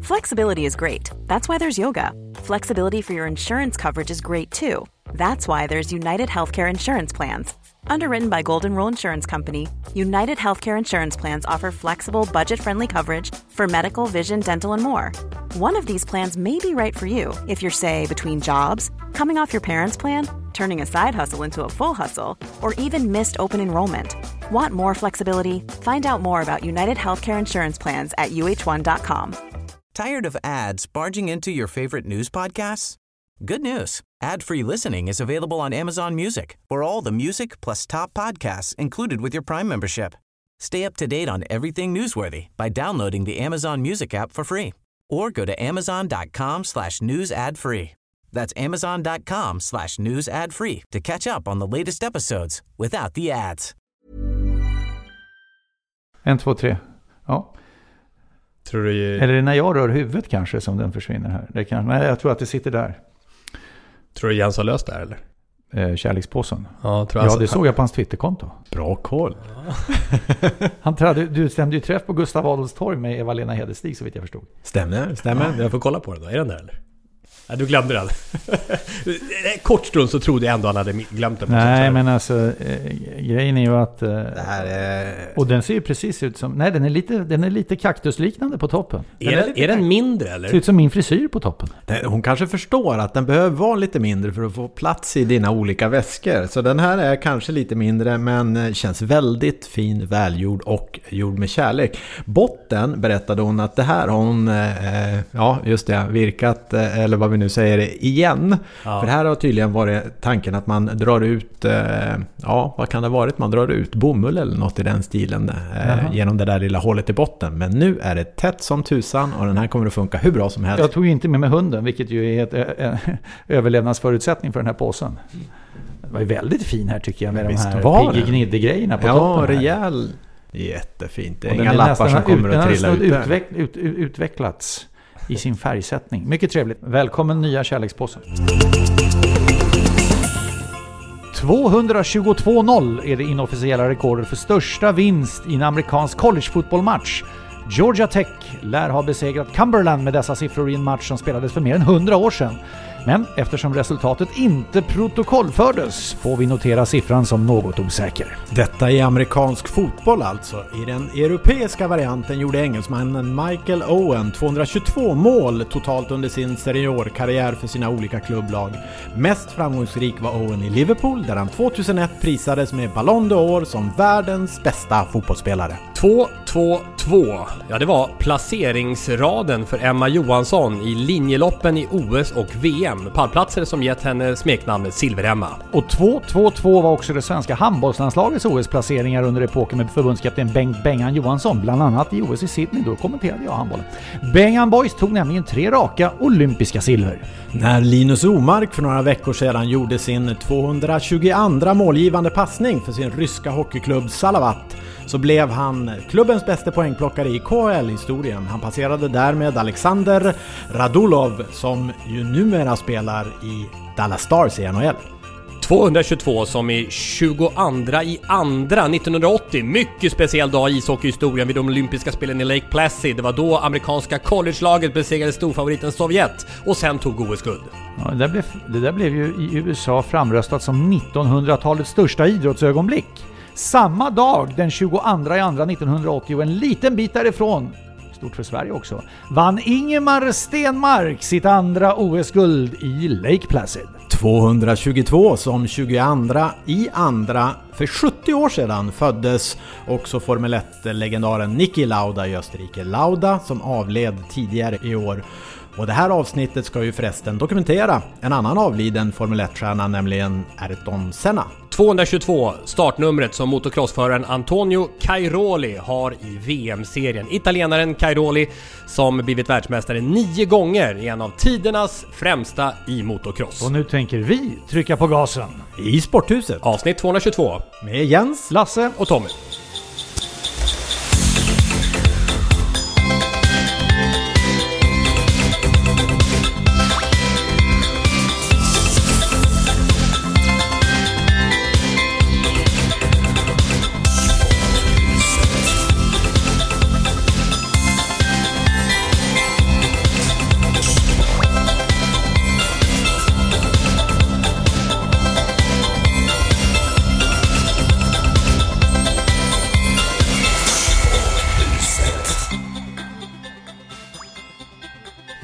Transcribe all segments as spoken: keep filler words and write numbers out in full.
Flexibility is great. That's why there's yoga. Flexibility for your insurance coverage is great too. That's why there's United Healthcare Insurance Plans. Underwritten by Golden Rule Insurance Company, United Healthcare Insurance Plans offer flexible, budget-friendly coverage for medical, vision, dental, and more. One of these plans may be right for you if you're, say, between jobs, coming off your parents' plan, turning a side hustle into a full hustle, or even missed open enrollment. Want more flexibility? Find out more about United Healthcare Insurance Plans at U H one dot com. Tired of ads barging into your favorite news podcasts? Good news. Ad-free listening is available on Amazon Music for all the music plus top podcasts included with your Prime membership. Stay up to date on everything newsworthy by downloading the Amazon Music app for free or go to amazon.com slash news ad free. That's amazon.com slash news ad free to catch up on the latest episodes without the ads. En, två, tre. Ja. Tror du... Eller när jag rör huvudet kanske som den försvinner här. Det kan... Nej, jag tror att det sitter där. Tror du Jens har löst det här, eller? Eh, kärlekspåsen. Ja, tror ja jag det såg jag på hans Twitterkonto. Bra koll. Ja. Han trädde, du stämde ju träff på Gustav Adolfs torg med Eva-Lena Hedestig så vitt jag förstod. Stämmer, stämmer. Ja. Jag får kolla på det då. Är den där, eller? Ja, du glömde den. Kort stund så trodde jag ändå han hade glömt den. Nej, men alltså eh, grejen är ju att eh, det här är... och den ser ju precis ut som, nej den är lite, den är lite kaktusliknande på toppen. Den är, är, är den mindre, eller? Ser ut som min frisyr på toppen. Hon kanske förstår att den behöver vara lite mindre för att få plats i dina olika väskor. Så den här är kanske lite mindre men känns väldigt fin, välgjord och gjord med kärlek. Botten berättade hon att det här har hon, eh, ja just det, virkat eh, eller vad vi nu säger igen. Ja. För här har tydligen varit tanken att man drar ut, eh, ja vad kan det ha varit? Man drar ut bomull eller något i den stilen eh, genom det där lilla hålet i botten. Men nu är det tätt som tusan och den här kommer att funka hur bra som helst. Jag tog ju inte med mig hunden, vilket ju är ett äh, äh, överlevnadsförutsättning för den här påsen. Det var ju väldigt fin här tycker jag med Visst de här pigg-gnidde-grejerna på ja, toppen. Ja, rejäl. Jättefint. Det är och inga lappar som kommer att trilla ut. Den har utveck, ut, utvecklats i sin färgsättning. Mycket trevligt. Välkommen nya kärlekspåsen. tvåhundratjugotvå noll är det inofficiella rekordet för största vinst i en amerikansk collegefotbollmatch. Georgia Tech lär ha besegrat Cumberland med dessa siffror i en match som spelades för mer än hundra år sedan. Men eftersom resultatet inte protokollfördes får vi notera siffran som något osäker. Detta är amerikansk fotboll alltså. I den europeiska varianten gjorde engelsmannen Michael Owen tvåhundratjugotvå mål totalt under sin seniorkarriär för sina olika klubblag. Mest framgångsrik var Owen i Liverpool där han tvåtusenett prisades med Ballon d'Or som världens bästa fotbollsspelare. två två två. Ja, det var placeringsraden för Emma Johansson i linjeloppen i O S och V M. Pallplatser som gett henne smeknamnet Silver-Emma. Och två två två var också det svenska handbollslandslagets O S-placeringar under epoken med förbundskapten Bengt Bengan Johansson. Bland annat i O S i Sydney, då kommenterade jag handbollen. Bengan Boys tog nämligen tre raka olympiska silver. När Linus Omark för några veckor sedan gjorde sin tvåhundratjugoandra målgivande passning för sin ryska hockeyklubb Salavat så blev han klubbens bästa poängplockare i K H L-historien. Han passerade därmed Alexander Radulov som ju numera spelar i Dallas Stars i N H L. tvåhundratjugotvå som i tjugoandra i andra nittonhundraåttio. Mycket speciell dag i ishockeyhistorien vid de olympiska spelen i Lake Placid. Det var då amerikanska college-laget besegrade storfavoriten Sovjet och sen tog O S-guld. Ja, det, där blev, det där blev ju i U S A framröstat som nittonhundratalets största idrottsögonblick. Samma dag, den tjugoandra i andra nittonhundraåttio, en liten bit därifrån, stort för Sverige också, vann Ingemar Stenmark sitt andra O S-guld i Lake Placid. tvåhundratjugotvå som tjugoandra i andra för sjuttio år sedan föddes också Formel ett-legendaren Niki Lauda i Österrike. Lauda som avled tidigare i år. Och det här avsnittet ska ju förresten dokumentera en annan avliden Formel ett-stjärna, nämligen Ayrton Senna. tvåhundratjugotvå, startnumret som motocrossföraren Antonio Cairoli har i V M-serien. Italienaren Cairoli som blivit världsmästare nio gånger i en av tidernas främsta i motocross. Och nu tänker vi trycka på gasen. I Sporthuset. Avsnitt tvåhundratjugotvå. Med Jens, Lasse och Tommy.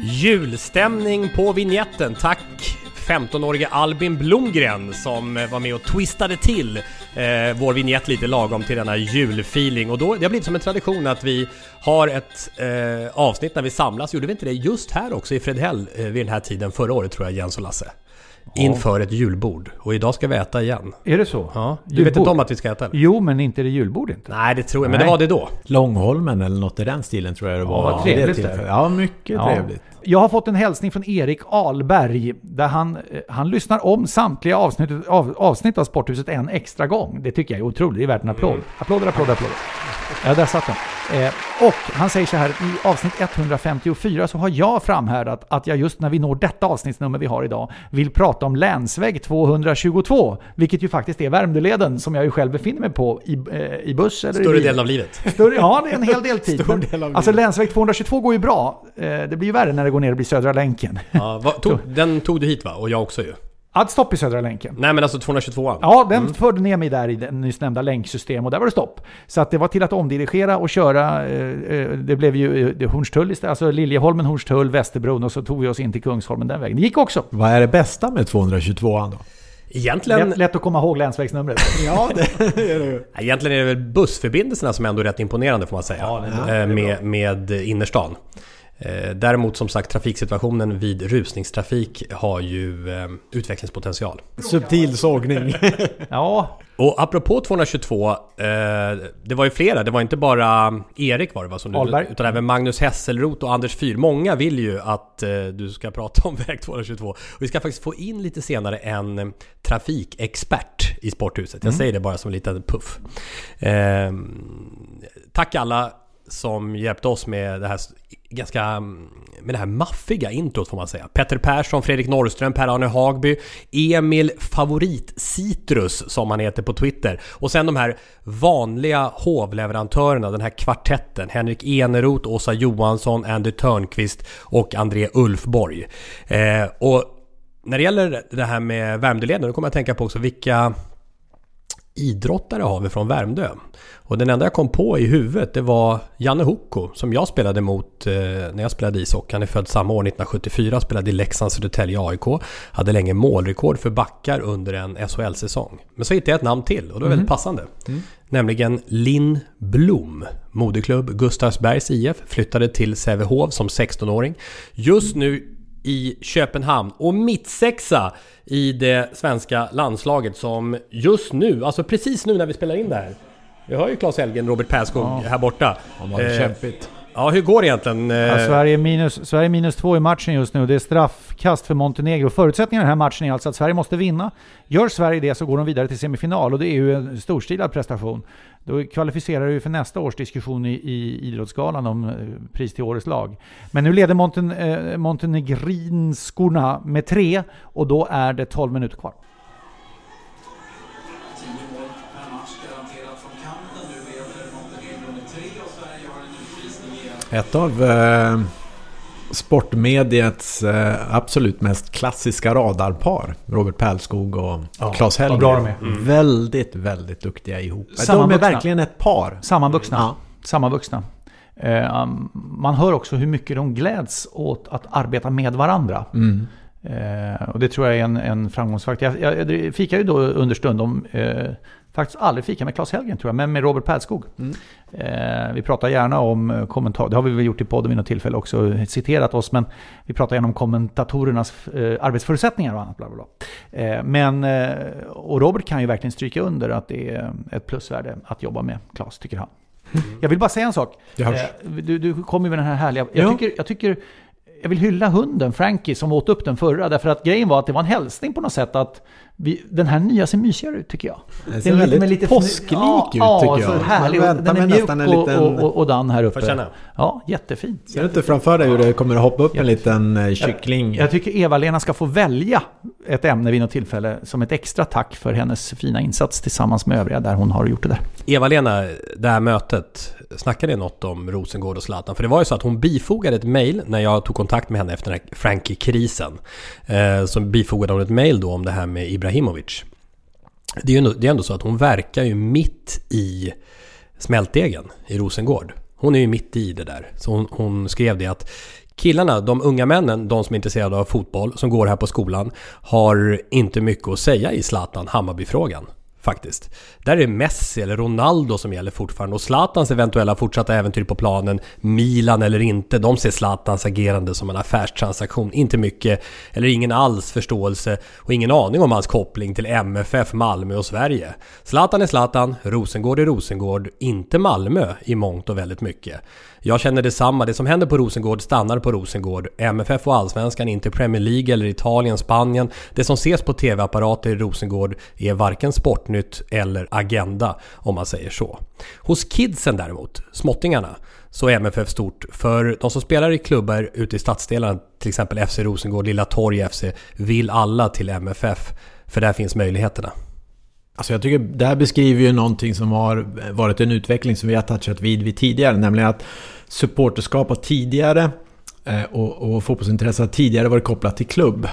Julstämning på vignetten. Tack femtonårige Albin Blomgren som var med och twistade till eh, vår vignett lite lagom till denna julfeeling. Och då, det har blivit som en tradition att vi har ett eh, avsnitt när vi samlas. Gjorde vi inte det just här också i Fredhäll eh, vid den här tiden förra året, tror jag, Jens och Lasse? Inför ett julbord. Och idag ska vi äta igen. Är det så? Ja. Du julbord. vet inte om att vi ska äta? Eller? Jo, men inte det julbord inte. Nej, det tror jag. Men Nej. det var det då. Långholmen eller något i den stilen tror jag det var. Ja, trevligt det. Ja, mycket Ja. trevligt. Jag har fått en hälsning från Erik Ahlberg där han, han lyssnar om samtliga avsnitt av, avsnitt av Sporthuset en extra gång. Det tycker jag är otroligt. Det är värt en applåd. Mm. Applåder, applåder, applåder. Ja, där satt den. Eh, och han säger så här, i avsnitt etthundrafemtiofyra så har jag framhärdat att jag just när vi når detta avsnittsnummer vi har idag vill prata om länsväg tvåhundratjugotvå, vilket ju faktiskt är Värmdöleden som jag ju själv befinner mig på i, eh, i buss eller Större i delen av livet. Större, ja, det är en hel del tid. Stor del av alltså livet. länsväg tvåhundratjugotvå går ju bra. Eh, det blir ju värre när det går ner och blir Södra länken. Ja, vad, tog, den tog du hit va? Och jag också ju. Att stopp i Södra länken. Nej, men alltså tvåhundratjugotvå. Ja, den mm. förde ner mig där i den nyss nämnda länksystem och där var det stopp. Så att det var till att omdirigera och köra. Eh, det blev ju eh, Hornstull istället, alltså Liljeholmen, Hornstull, Västerbron och så tog vi oss in till Kungsholmen den vägen. Det gick också. Vad är det bästa med tvåhundratvåan då? Egentligen... Lätt, lätt att komma ihåg länsvägsnumret. Ja, det är det ju. Egentligen är det väl bussförbindelserna som är ändå rätt imponerande får man säga. Ja, det är bra. med, med innerstan. Däremot som sagt trafiksituationen vid rusningstrafik har ju eh, utvecklingspotential. Subtil sågning. Ja. Och apropå tvåhundratjugotvå, eh, det var ju flera, det var inte bara Erik var det va, som du, utan även Magnus Hesselroth och Anders Fyr. Många vill ju att eh, du ska prata om väg tvåhundratjugotvå. Och vi ska faktiskt få in lite senare en eh, trafikexpert i Sporthuset. Jag mm. säger det bara som en liten puff. Eh, tack alla som hjälpte oss med det här ganska med det här maffiga introt får man säga. Petter Persson, Fredrik Norrström, Per-Arne Hagby, Emil Favorit Citrus som han heter på Twitter. Och sen de här vanliga hovleverantörerna, den här kvartetten. Henrik Eneroth, Åsa Johansson, Andy Törnqvist och André Ulfborg. Eh, och när det gäller det här med Värmdöleden, då kommer jag att tänka på också vilka idrottare har vi från Värmdö. Och den enda jag kom på i huvudet det var Janne Hoko som jag spelade mot eh, när jag spelade ishockey. Han är född samma år nittonhundrasjuttiofyra, spelade i Leksands Södertälje A I K. Hade länge målrekord för backar under en S H L-säsong. Men så hittade jag ett namn till och det var mm. väldigt passande. Mm. Nämligen Linn Blom. Moderklubb Gustavsbergs I F, flyttade till Sävehof som sexton-åring. Just nu i Köpenhamn och mittsexa i det svenska landslaget som just nu, alltså precis nu när vi spelar in det här. Vi har ju Claes Elgen, Robert Perskog ja. här borta. Ja, eh, kämpigt. Ja, hur går det egentligen? Ja, Sverige, minus, Sverige minus två i matchen just nu. Det är straffkast för Montenegro. Förutsättningen i den här matchen är alltså att Sverige måste vinna. Gör Sverige det så går de vidare till semifinal och det är ju en storstilad prestation. Då kvalificerar du för nästa års diskussion i, i idrottsgalan om pris till årets lag. Men nu leder Monten, eh, Montenegrinskorna med tre och då är det tolv minuter kvar. Ett av eh, sportmediets eh, absolut mest klassiska radarpar, Robert Perskog och ja, Claes Helgen. Bra de är. Mm. Väldigt, väldigt duktiga ihop. De är verkligen ett par. Sammanvuxna. Ja. Sammanvuxna. Eh, um, man hör också hur mycket de gläds åt att arbeta med varandra. Mm. Eh, och det tror jag är en, en framgångsfaktor. Jag, jag, jag fikar ju då understundom eh, faktiskt aldrig fika med Claes Helgen tror jag, men med Robert Perskog. Mm. Eh, vi pratar gärna om kommentarer, det har vi väl gjort i podden vid något tillfälle också, citerat oss, men vi pratar gärna om kommentatorernas eh, arbetsförutsättningar och annat. Bla bla bla. Eh, men, eh, och Robert kan ju verkligen stryka under att det är ett plusvärde att jobba med Claes, tycker han. Mm. Jag vill bara säga en sak. Eh, du, du kommer ju med den här härliga... Jag tycker... Jag tycker Jag vill hylla hunden, Frankie, som åt upp den förra. Därför att grejen var att det var en hälsning på något sätt att vi, den här nya ser mysigare ut, tycker jag. Den ser väldigt lite, lite påsklik ja, ut, tycker ja, jag. Så härlig. Den är mjuk en liten... och, och, och dan här uppe. Ja, jättefint. Ser du inte framför dig hur det kommer att hoppa upp en liten kyckling? Jag, jag tycker Eva-Lena ska få välja ett ämne vid något tillfälle som ett extra tack för hennes fina insats tillsammans med övriga där hon har gjort det där. Eva-Lena, det här mötet, snackade det något om Rosengård och Zlatan? För det var ju så att hon bifogade ett mejl när jag tog kontakt med henne efter den här Frankie-krisen. Eh, så bifogade hon ett mejl då om det här med Ibrahimovic. Det är ju ändå, det är ändå så att hon verkar ju mitt i smältdegen i Rosengård. Hon är ju mitt i det där. Så hon, hon skrev det att Killarna, de unga männen, de som är intresserade av fotboll, som går här på skolan, har inte mycket att säga i Zlatan Hammarby-frågan. Faktiskt. Där är det Messi eller Ronaldo som gäller fortfarande. Och Zlatans eventuella fortsatta äventyr på planen, Milan eller inte, de ser Zlatans agerande som en affärstransaktion. Inte mycket eller ingen alls förståelse och ingen aning om hans koppling till M F F, Malmö och Sverige. Zlatan är Zlatan, Rosengård är Rosengård, inte Malmö i mångt och väldigt mycket. Jag känner detsamma. Det som händer på Rosengård stannar på Rosengård. M F F och Allsvenskan, inte Premier League eller Italien, Spanien. Det som ses på tv-apparater i Rosengård är varken Sportnytt eller Agenda, om man säger så. Hos kidsen däremot, småttingarna, så är M F F stort. För de som spelar i klubbar ute i stadsdelarna, till exempel F C Rosengård, Lilla Torg F C, vill alla till M F F. För där finns möjligheterna. Alltså jag tycker det här beskriver ju någonting som har varit en utveckling som vi har touchat vid, vid tidigare, nämligen att supporterskap har tidigare eh, och, och fotbollsintresse har tidigare varit kopplat till klubb.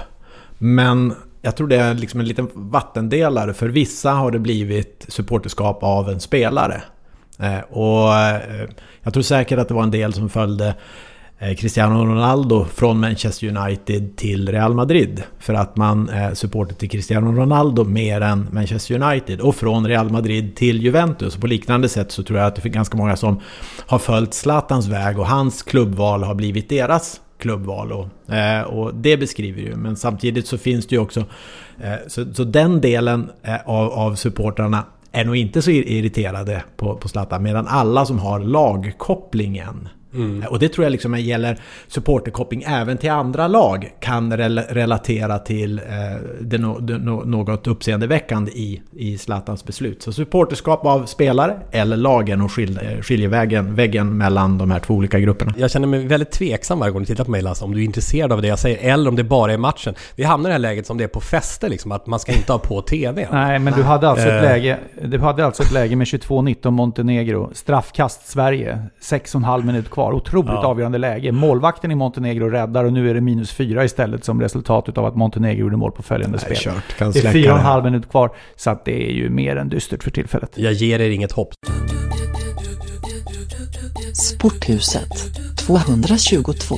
Men jag tror det är liksom en liten vattendelare. För vissa har det blivit supporterskap av en spelare. Eh, och eh, jag tror säkert att det var en del som följde Cristiano Ronaldo från Manchester United till Real Madrid för att man eh, supportar till Cristiano Ronaldo mer än Manchester United, och från Real Madrid till Juventus. På liknande sätt så tror jag att det finns ganska många som har följt Zlatans väg och hans klubbval har blivit deras klubbval, och, eh, och det beskriver ju. Men samtidigt så finns det ju också eh, så, så den delen eh, av, av supportrarna är nog inte så irriterade på, på Zlatan, medan alla som har lagkopplingen. Mm. Och det tror jag liksom gäller supporterkoppling även till andra lag, kan rel- relatera till eh, det no- det no- något uppseendeväckande i, i Zlatans beslut. Så supporterskap av spelare eller lagen och skil- skiljevägen väggen mellan de här två olika grupperna. Jag känner mig väldigt tveksam varje gång du tittar på mig, Lasse, om du är intresserad av det jag säger eller om det bara är matchen. Vi hamnar i det här läget som det är på fester, liksom, att man ska inte ha på tv. Nej, men du hade alltså ett läge, du hade alltså ett läge med tjugotvå nitton Montenegro, straffkast Sverige, sex och en halv minut kvar. Otroligt ja. avgörande läge. Målvakten i Montenegro räddar, och nu är det minus fyra istället som resultat av att Montenegro gjorde mål på följande Nej, spel. Kört, det är fyra och en halv minut kvar, så att det är ju mer än dystert för tillfället. Jag ger er inget hopp. Sporthuset tvåhundratjugotvå.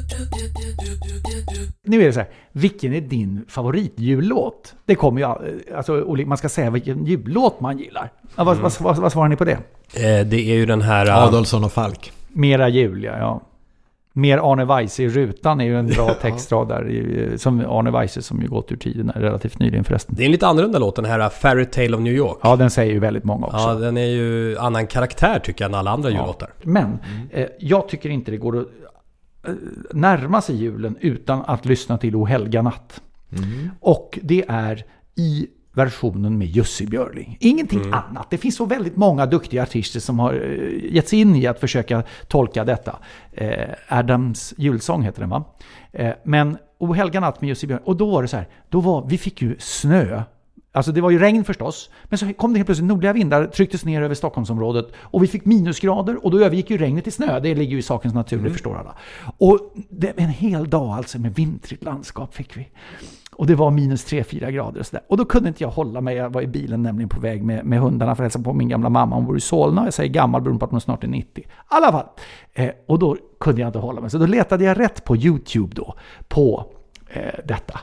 Nu är det så här, vilken är din favoritjullåt? Det kommer ju, alltså man ska säga vilken jullåt man gillar. Ja, vad, mm. vad, vad, vad svarar ni på det? Eh, det är ju den här... Adolfsson och Falk. Mera jul, ja. ja. Mer Arne Weise i rutan är ju en bra textrad där, som Arne Weise som ju gått ur tiden relativt nyligen förresten. Det är en lite annorlunda låt, den här Fairy Tale of New York. Ja, den säger ju väldigt många också. Ja, den är ju annan karaktär tycker jag än alla andra ja. jullåtar. Men mm. eh, jag tycker inte det går att eh, närma sig julen utan att lyssna till O helga natt. Mm. Och det är i versionen med Jussi Björling. Ingenting mm. annat. Det finns så väldigt många duktiga artister som har uh, gett sig in i att försöka tolka detta. Uh, Adams julsång heter den, va? Uh, men O helga natt med Jussi Björling. Och då var det så här, då var, vi fick ju snö. Alltså det var ju regn förstås, men så kom det helt plötsligt nordliga vindar, trycktes ner över Stockholmsområdet och vi fick minusgrader och då övergick ju regnet i snö. Det ligger ju i sakens natur, mm. det förstår alla. Och det, en hel dag alltså med vintrigt landskap fick vi. Och det var minus tre fyra grader och sådär. Och då kunde inte jag hålla mig. Jag var i bilen nämligen på väg med, med hundarna för att hälsa på min gamla mamma. Hon bor i Solna. Jag säger gammal beroende på att hon snart är nittio. I alla fall. Eh, och då kunde jag inte hålla mig. Så då letade jag rätt på YouTube då. På eh, detta.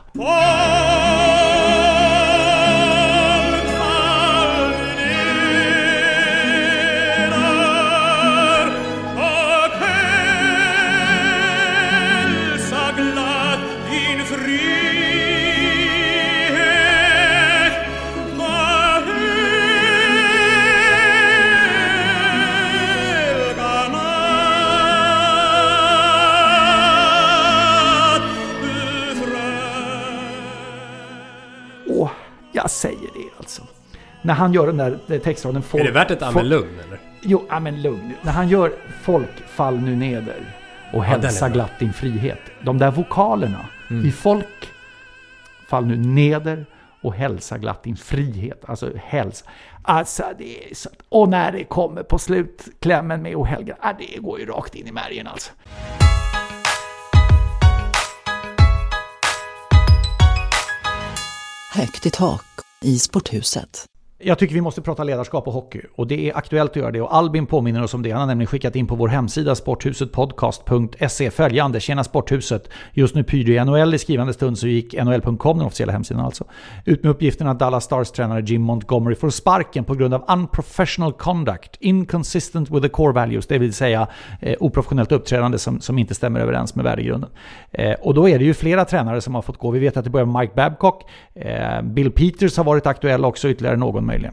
Jag säger det alltså. När han gör den där textraden... Folk, är det värt ett amen lugn eller? Jo, amen lugn. När han gör folk fall nu neder och hälsa ja, glatt din frihet. De där vokalerna mm. i folk fall nu neder och hälsa glatt din frihet. Alltså hälsa. Alltså det är så. Och när det kommer på slutklämmen med och helga. Ah, det går ju rakt in i märgen alltså. Högt i tak i sporthuset. Jag tycker vi måste prata ledarskap och hockey, och det är aktuellt att göra det, och Albin påminner oss om det. Han har nämligen skickat in på vår hemsida sporthusetpodcast punkt se följande: Tjena Sporthuset, just nu pyr i N H L i skrivande stund, så gick N H L punkt com, den officiella hemsidan alltså, ut med uppgiften att Dallas Stars-tränare Jim Montgomery får sparken på grund av unprofessional conduct, inconsistent with the core values, det vill säga eh, oprofessionellt uppträdande som, som inte stämmer överens med värdegrunden. Eh, och då är det ju flera tränare som har fått gå. Vi vet att det börjar med Mike Babcock, eh, Bill Peters har varit aktuell också, ytterligare någon möjligen.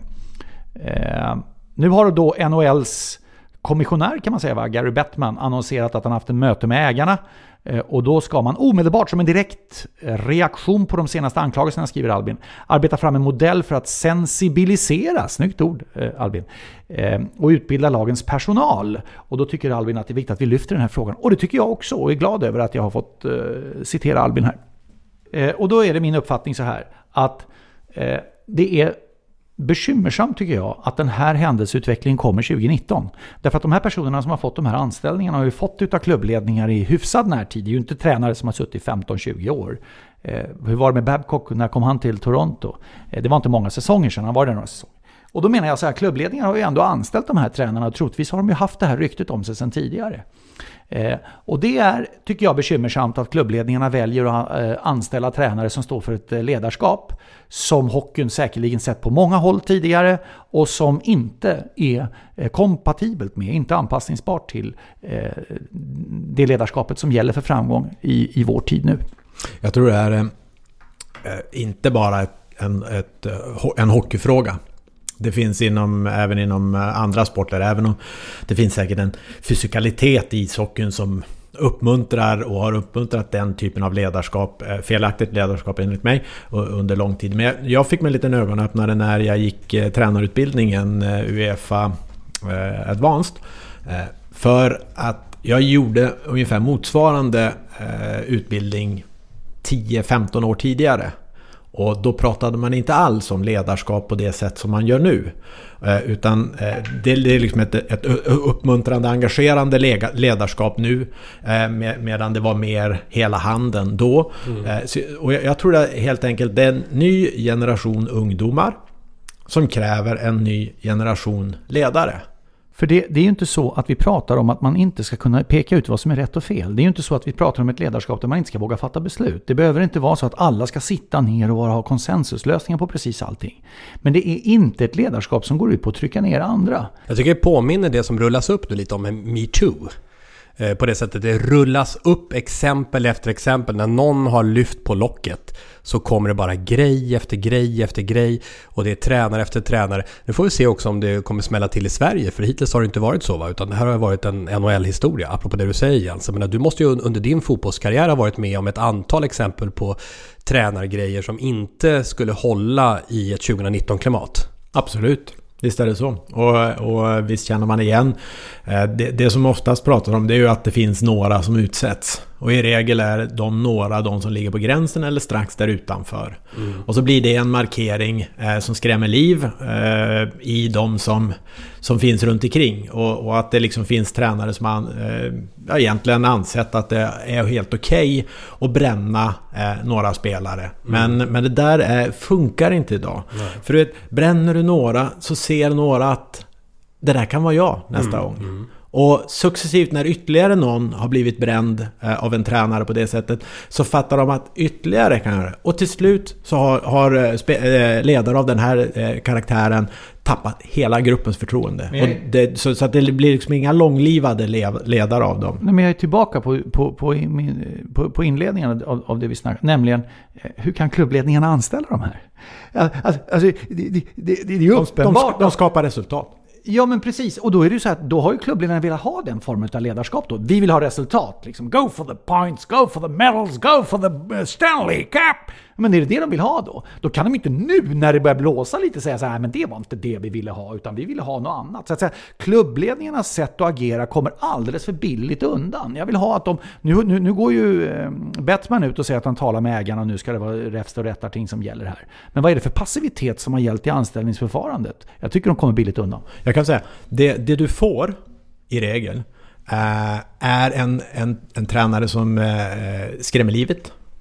Eh, nu har då N H L:s kommissionär, kan man säga, va? Gary Bettman, annonserat att han haft en möte med ägarna, eh, och då ska man omedelbart, som en direkt reaktion på de senaste anklagelserna, skriver Albin, arbeta fram en modell för att sensibilisera, snyggt ord eh, Albin, eh, och utbilda lagens personal. Och då tycker Albin att det är viktigt att vi lyfter den här frågan, och det tycker jag också, och är glad över att jag har fått eh, citera Albin här. Eh, och då är det min uppfattning så här, att eh, det är bekymmersamt, tycker jag, att den här händelseutvecklingen kommer tjugonitton. Därför att de här personerna som har fått de här anställningarna har ju fått utav klubbledningar i hyfsad närtid. Det är ju inte tränare som har suttit femton tjugo år. Eh, hur var det med Babcock när kom han till Toronto? Eh, det var inte många säsonger sedan, han var det några säsonger. Och då menar jag så här, klubbledningar har ju ändå anställt de här tränarna, och troligtvis har de ju haft det här ryktet om sig sedan tidigare. Eh, och det är, tycker jag, bekymmersamt att klubbledningarna väljer att eh, anställa tränare som står för ett eh, ledarskap som hockeyn säkerligen sett på många håll tidigare, och som inte är eh, kompatibelt med, inte anpassningsbart till eh, det ledarskapet som gäller för framgång i, i vår tid nu. Jag tror det är eh, inte bara ett, en, ett, en hockeyfråga. Det finns inom, även inom andra sporter, även om det finns säkert en fysikalitet i ishockeyn som uppmuntrar och har uppmuntrat den typen av ledarskap, felaktigt ledarskap enligt mig, under lång tid. Men jag fick mig lite ögonöppnare när jag gick tränarutbildningen UEFA Advanced, för att jag gjorde ungefär motsvarande utbildning tio femton år tidigare. Och då pratade man inte alls om ledarskap på det sätt som man gör nu. Eh, utan eh, det är liksom ett, ett uppmuntrande, engagerande ledarskap nu. Eh, med, medan det var mer hela handen då. Mm. Eh, så, och jag, jag tror det är helt enkelt det är en ny generation ungdomar som kräver en ny generation ledare. För det, det är ju inte så att vi pratar om att man inte ska kunna peka ut vad som är rätt och fel. Det är ju inte så att vi pratar om ett ledarskap där man inte ska våga fatta beslut. Det behöver inte vara så att alla ska sitta ner och ha konsensuslösningar på precis allting. Men det är inte ett ledarskap som går ut på att trycka ner andra. Jag tycker det påminner det som rullas upp nu lite om Me Too. På det sättet det rullas upp exempel efter exempel. När någon har lyft på locket så kommer det bara grej efter grej efter grej, och det är tränare efter tränare. Nu får vi se också om det kommer smälla till i Sverige, för hittills har det inte varit så, va? Utan det här har varit en N H L-historia, apropå det du säger, Jens. Men du måste ju under din fotbollskarriär ha varit med om ett antal exempel på tränargrejer som inte skulle hålla i ett tjugonitton-klimat. Absolut. Visst är det så. Och, och visst känner man igen. Det, det som oftast pratar om, det är ju att det finns några som utsätts. Och i regel är de några de som ligger på gränsen eller strax där utanför. Mm. Och så blir det en markering eh, som skrämmer liv eh, i de som, som finns runt omkring. Och, och att det liksom finns tränare som man eh, egentligen ansett att det är helt okej okay att bränna eh, några spelare. Mm. Men, men det där är, funkar inte idag. Nej. För du vet, bränner du några så ser några att det där kan vara jag nästa mm. gång. Mm. Och successivt när ytterligare någon har blivit bränd eh, av en tränare på det sättet, så fattar de att ytterligare kan göra det. Och till slut så har, har spe- eh, ledare av den här eh, karaktären tappat hela gruppens förtroende. Jag... Och det, så, så att det blir liksom inga långlivade le- ledare av dem. Nej, men jag är tillbaka på, på, på, på, på inledningen av, av det vi snackar. Nämligen, hur kan klubbledningarna anställa de här? Alltså, alltså det, det, det, det är ju uppenbart. De, de skapar resultat. Ja, men precis. Och då är det ju så att då har ju klubbledarna velat ha den formen av ledarskap då. Vi vill ha resultat. Liksom, go for the points, go for the medals, go for the Stanley Cup. Men är det det de vill ha då? Då kan de inte nu när det börjar blåsa lite säga så här, men det var inte det vi ville ha, utan vi ville ha något annat. Så att säga, klubbledningarnas sätt att agera kommer alldeles för billigt undan. Jag vill ha att de, nu, nu, nu går ju eh, Bettman ut och säger att han talar med ägarna och nu ska det vara räfst och rättarting som gäller här. Men vad är det för passivitet som har gällt i anställningsförfarandet? Jag tycker de kommer billigt undan. Jag kan säga, det, det du får i regel äh, är en, en, en tränare som äh, skrämmer livet.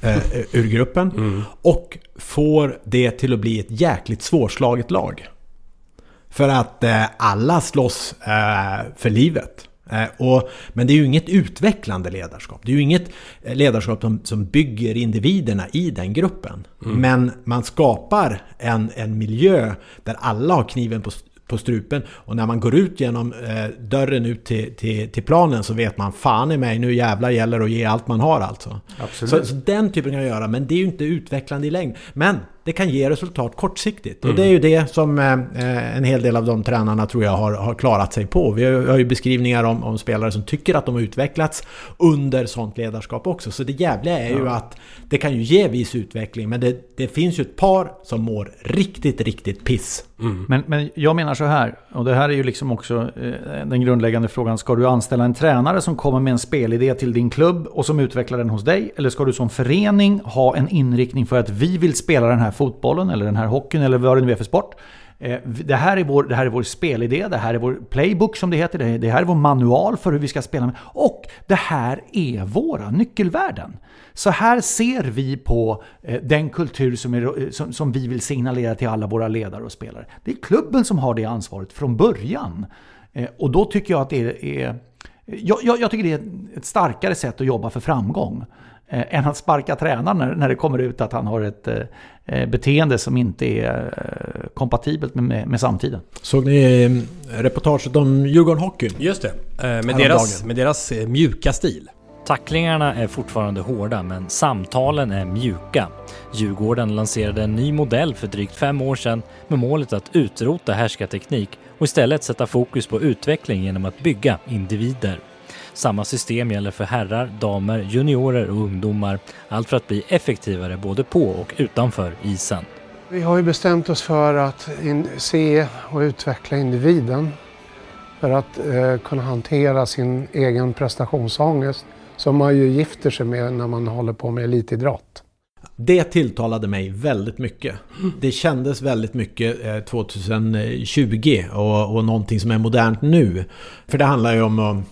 eh, ur gruppen mm. och får det till att bli ett jäkligt svårslaget lag. För att eh, alla slåss eh, för livet. Eh, och, men det är ju inget utvecklande ledarskap. Det är ju inget ledarskap som, som bygger individerna i den gruppen. Mm. Men man skapar en, en miljö där alla har kniven på, på strupen. Och när man går ut genom eh, dörren ut till, till, till planen så vet man, fan i mig, nu jävla gäller att ge allt man har alltså. Så, så den typen kan jag göra, men det är ju inte utvecklande i längd. Men det kan ge resultat kortsiktigt. Mm. Och det är ju det som eh, en hel del av de tränarna tror jag har, har klarat sig på. Vi har, vi har ju beskrivningar om, om spelare som tycker att de har utvecklats under sånt ledarskap också. Så det jävliga är ja. ju att det kan ju ge viss utveckling. Men det, det finns ju ett par som mår riktigt, riktigt piss. Mm. Men, men jag menar så här, och det här är ju liksom också eh, den grundläggande frågan. Ska du anställa en tränare som kommer med en spelidé till din klubb och som utvecklar den hos dig? Eller ska du som förening ha en inriktning för att vi vill spela den här fotbollen eller den här hockeyn eller vad det nu är för sport? Eh, det, här är vår, det här är vår spelidé, det här är vår playbook som det heter, det, det här är vår manual för hur vi ska spela med. Och det här är våra nyckelvärden. Så här ser vi på eh, den kultur som, är, som, som vi vill signalera till alla våra ledare och spelare. Det är klubben som har det ansvaret från början. Eh, och då tycker jag att det är... Jag, jag, jag tycker det är ett starkare sätt att jobba för framgång eh, än att sparka tränaren när, när det kommer ut att han har ett eh, beteende som inte är eh, kompatibelt med, med, med samtiden. Såg ni reportaget om Djurgården Hockey? Just det, eh, med, deras, med deras eh, mjuka stil. Tacklingarna är fortfarande hårda, men samtalen är mjuka. Djurgården lanserade en ny modell för drygt fem år sedan med målet att utrota härskarteknik och istället sätta fokus på utveckling genom att bygga individer. Samma system gäller för herrar, damer, juniorer och ungdomar. Allt för att bli effektivare både på och utanför isen. Vi har ju bestämt oss för att in- se och utveckla individen för att eh, kunna hantera sin egen prestationsångest som man ju gifter sig med när man håller på med elitidrott. Det tilltalade mig väldigt mycket. Det kändes väldigt mycket eh, tjugohundratjugo och, och någonting som är modernt nu. För det handlar ju om att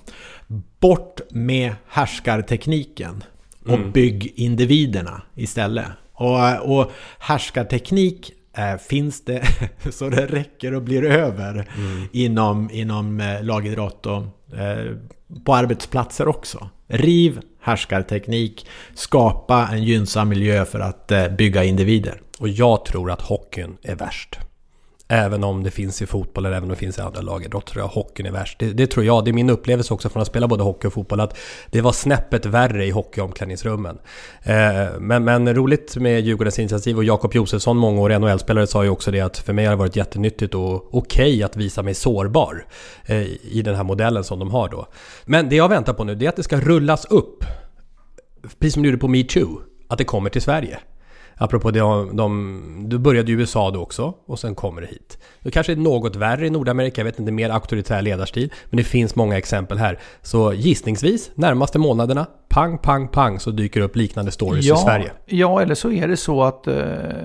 bort med härskartekniken och mm. bygg individerna istället. Och, och härskarteknik eh, finns det så det räcker och blir över mm. inom, inom eh, lagidrott och eh, på arbetsplatser också. Riv härskarteknik, skapa en gynnsam miljö för att eh, bygga individer. Och jag tror att hockeyn är värst. Även om det finns i fotboll eller även om det finns i andra lag, då tror jag hockeyn är värst. Det, det tror jag, det är min upplevelse också från att spela både hockey och fotboll, att det var snäppet värre i hockeyomklädningsrummen. Eh, men, men roligt med Djurgårdens initiativ, och Jakob Josefsson, mångårig N H L-spelare, sa ju också det att för mig har det varit jättenyttigt och okej att visa mig sårbar eh, i den här modellen som de har då. Men det jag väntar på nu, det är att det ska rullas upp, precis som du gjorde på Me Too, att det kommer till Sverige. Apropå det, de, du började i U S A då också och sen kommer det hit. Det kanske är något värre i Nordamerika, jag vet inte, mer auktoritär ledarstil, men det finns många exempel här. Så gissningsvis, närmaste månaderna, pang, pang, pang, så dyker upp liknande stories ja, i Sverige. Ja, eller så är det så att eh,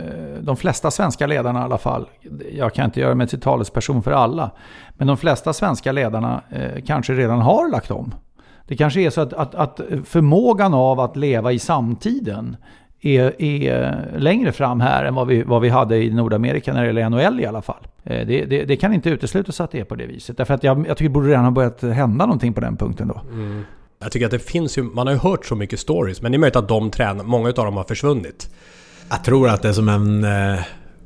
de flesta svenska ledarna i alla fall, jag kan inte göra mig till talesperson för alla, men de flesta svenska ledarna eh, kanske redan har lagt om. Det kanske är så att, att, att förmågan av att leva i samtiden Är, är längre fram här än vad vi, vad vi hade i Nordamerika när det gäller N H L i alla fall. Det, det, det kan inte uteslutas att det är på det viset. Därför att jag, jag tycker det borde redan ha börjat hända någonting på den punkten då. Mm. Jag tycker att det finns ju, man har ju hört så mycket stories, men det är möjligt att de tränar, många av dem har försvunnit. Jag tror att det är som en eh,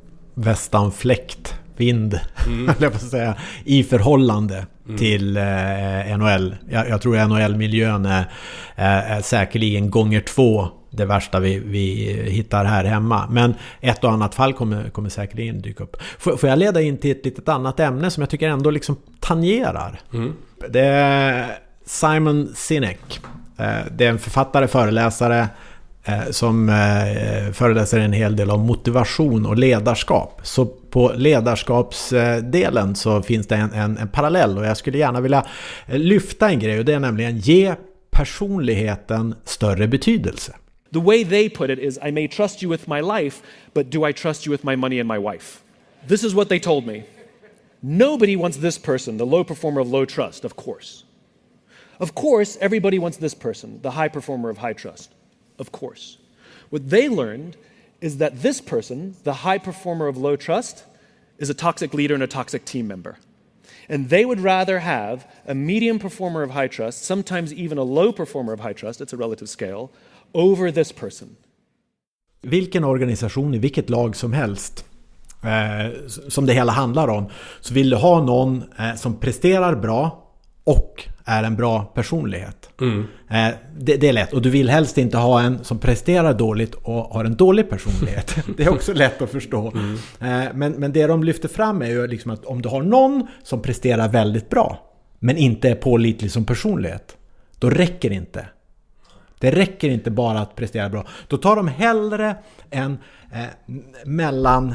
västanfläkt vind mm. jag får säga, i förhållande mm. till eh, N H L. Jag, jag tror N H L-miljön är, är, är säkerligen gånger två det värsta vi, vi hittar här hemma. Men ett och annat fall kommer, kommer säkerligen dyka upp. Får, får jag leda in till ett litet annat ämne som jag tycker ändå liksom tangerar? Mm. Det är Simon Sinek. Det är en författare, föreläsare som föreläser en hel del om motivation och ledarskap. Så på ledarskapsdelen så finns det en, en, en parallell, och jag skulle gärna vilja lyfta en grej, och det är nämligen ge personligheten större betydelse. The way they put it is, I may trust you with my life, but do I trust you with my money and my wife? This is what they told me. Nobody wants this person, the low performer of low trust, of course. Of course, everybody wants this person, the high performer of high trust. Of course. What they learned is that this person, the high performer of low trust, is a toxic leader and a toxic team member. And they would rather have a medium performer of high trust, sometimes even a low performer of high trust, it's a relative scale, over this person. Vilken organisation i vilket lag som helst eh, som det hela handlar om, så vill du ha någon eh, som presterar bra och är en bra personlighet. Mm. Eh, det, det är lätt. Och du vill helst inte ha en som presterar dåligt och har en dålig personlighet. Det är också lätt att förstå. Mm. Eh, men, men det de lyfter fram är ju liksom att om du har någon som presterar väldigt bra men inte är pålitlig som personlighet, då räcker det inte. Det räcker inte bara att prestera bra. Då tar de hellre en eh, mellan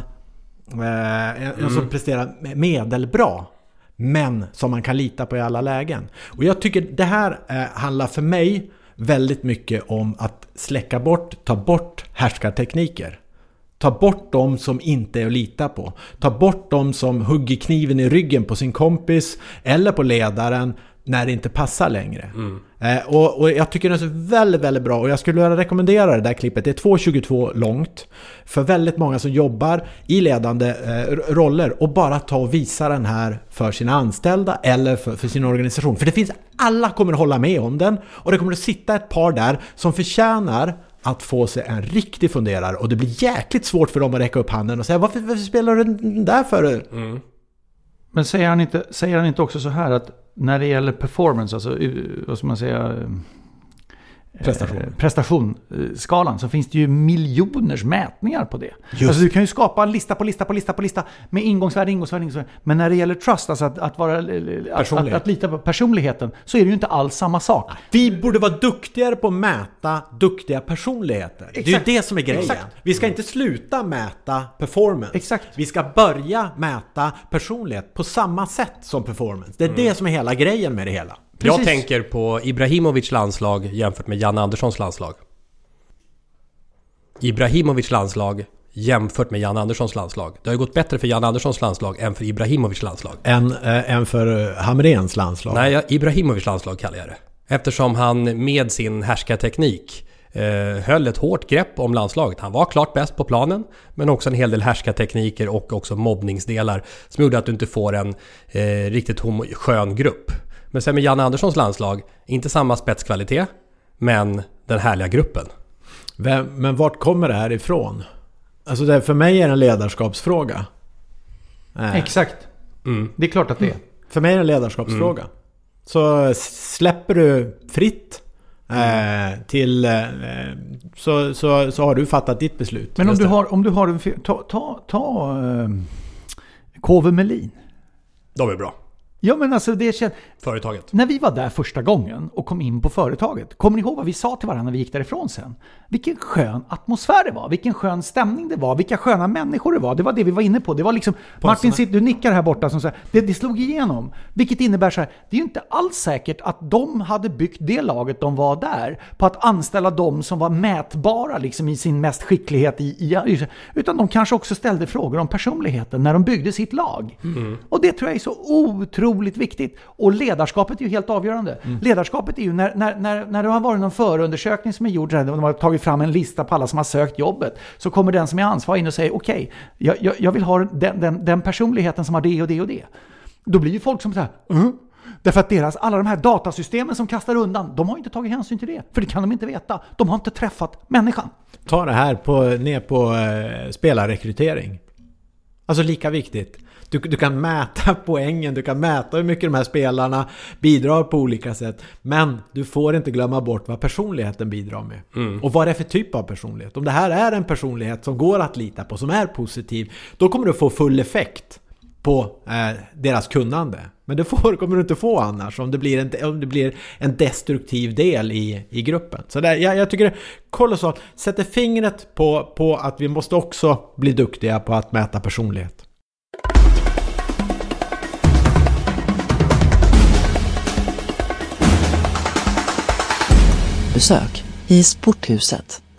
eh, en, mm. en som presterar medelbra, men som man kan lita på i alla lägen. Och jag tycker det här eh, handlar för mig väldigt mycket om att släcka bort, ta bort härskartekniker. Ta bort dem som inte är att lita på. Ta bort dem som hugger kniven i ryggen på sin kompis eller på ledaren när det inte passar längre. Mm. Eh, och, och jag tycker det är så väldigt, väldigt bra. Och jag skulle vilja rekommendera det där klippet. Det är två tjugotvå långt. För väldigt många som jobbar i ledande eh, roller. Och bara ta och visa den här för sina anställda eller för, för sin organisation. För det finns, alla kommer att hålla med om den. Och det kommer att sitta ett par där som förtjänar att få sig en riktig funderare. Och det blir jäkligt svårt för dem att räcka upp handen och säga, varför, varför spelar du den där för? Mm. Men säger han, inte, säger han inte också så här att när det gäller performance, alltså vad ska man säga, prestation, eh, prestationsskalan, så finns det ju miljoners mätningar på det. Alltså du kan ju skapa en lista på lista på lista på lista med ingångsvärde, ingångsvärde, ingångsvärde. Men när det gäller trust, alltså att, att, vara, att, att, att lita på personligheten, så är det ju inte alls samma sak. Vi borde vara duktigare på att mäta duktiga personligheter. Exakt. Det är ju det som är grejen. Exakt. Vi ska inte sluta mäta performance. Exakt. Vi ska börja mäta personlighet på samma sätt som performance. Det är mm. det som är hela grejen med det hela. Precis. Jag tänker på Ibrahimovic landslag jämfört med Janne Anderssons landslag. Ibrahimovic landslag jämfört med Janne Anderssons landslag. Det har ju gått bättre för Janne Anderssons landslag än för Ibrahimovic landslag. Än, äh, än för Hamrens landslag? Nej, ja, Ibrahimovic landslag kallar jag det. Eftersom han med sin härskarteknik eh, höll ett hårt grepp om landslaget. Han var klart bäst på planen, men också en hel del härskartekniker och också mobbningsdelar som gjorde att du inte får en eh, riktigt homo- skön grupp. Men sen med Janne Anderssons landslag, inte samma spetskvalitet, men den härliga gruppen. Vem, men vart kommer det här ifrån? Alltså det, för mig är det en ledarskapsfråga. Äh. Exakt. Mm. Det är klart att det är. Mm. För mig är det en ledarskapsfråga. Mm. Så släpper du fritt mm. eh, till eh, så, så, så har du fattat ditt beslut. Men om du, har, om du har en... Ta, ta, ta eh, K V Melin. De är bra. Ja, men alltså det känd... Företaget. När vi var där första gången och kom in på företaget, kommer ni ihåg vad vi sa till varandra när vi gick därifrån sen? Vilken skön atmosfär det var, vilken skön stämning det var, vilka sköna människor det var. Det var det vi var inne på. Det var liksom, på Martin, sitt, du nickar här borta som så här, det, det slog igenom. Vilket innebär så här, det är ju inte alls säkert att de hade byggt det laget de var där på att anställa dem som var mätbara liksom i sin mest skicklighet i, i, utan de kanske också ställde frågor om personligheten när de byggde sitt lag. Mm. Och det tror jag är så otroligt viktigt. Och ledarskapet är ju helt avgörande. Mm. Ledarskapet är ju när, när, när, när det har varit någon förundersökning som är gjord, de har tagit fram en lista på alla som har sökt jobbet, så kommer den som är ansvarig in och säger okej, okay, jag, jag, jag vill ha den, den, den personligheten som har det och det och det. Då blir ju folk som så här, uh-huh. Därför att deras, alla de här datasystemen som kastar undan, de har inte tagit hänsyn till det. För det kan de inte veta. De har inte träffat människan. Ta det här på, ner på eh, spelarrekrytering. Alltså lika viktigt. Du, du kan mäta poängen, du kan mäta hur mycket de här spelarna bidrar på olika sätt. Men du får inte glömma bort vad personligheten bidrar med. Mm. Och vad det är för typ av personlighet. Om det här är en personlighet som går att lita på, som är positiv, då kommer du få full effekt på eh, deras kunnande. Men det får, kommer du inte få annars om det blir en, om det blir en destruktiv del i, i gruppen. Så där, jag, jag tycker det är kolossalt. Sätter fingret på, på att vi måste också bli duktiga på att mäta personlighet. Besök i Sporthuset.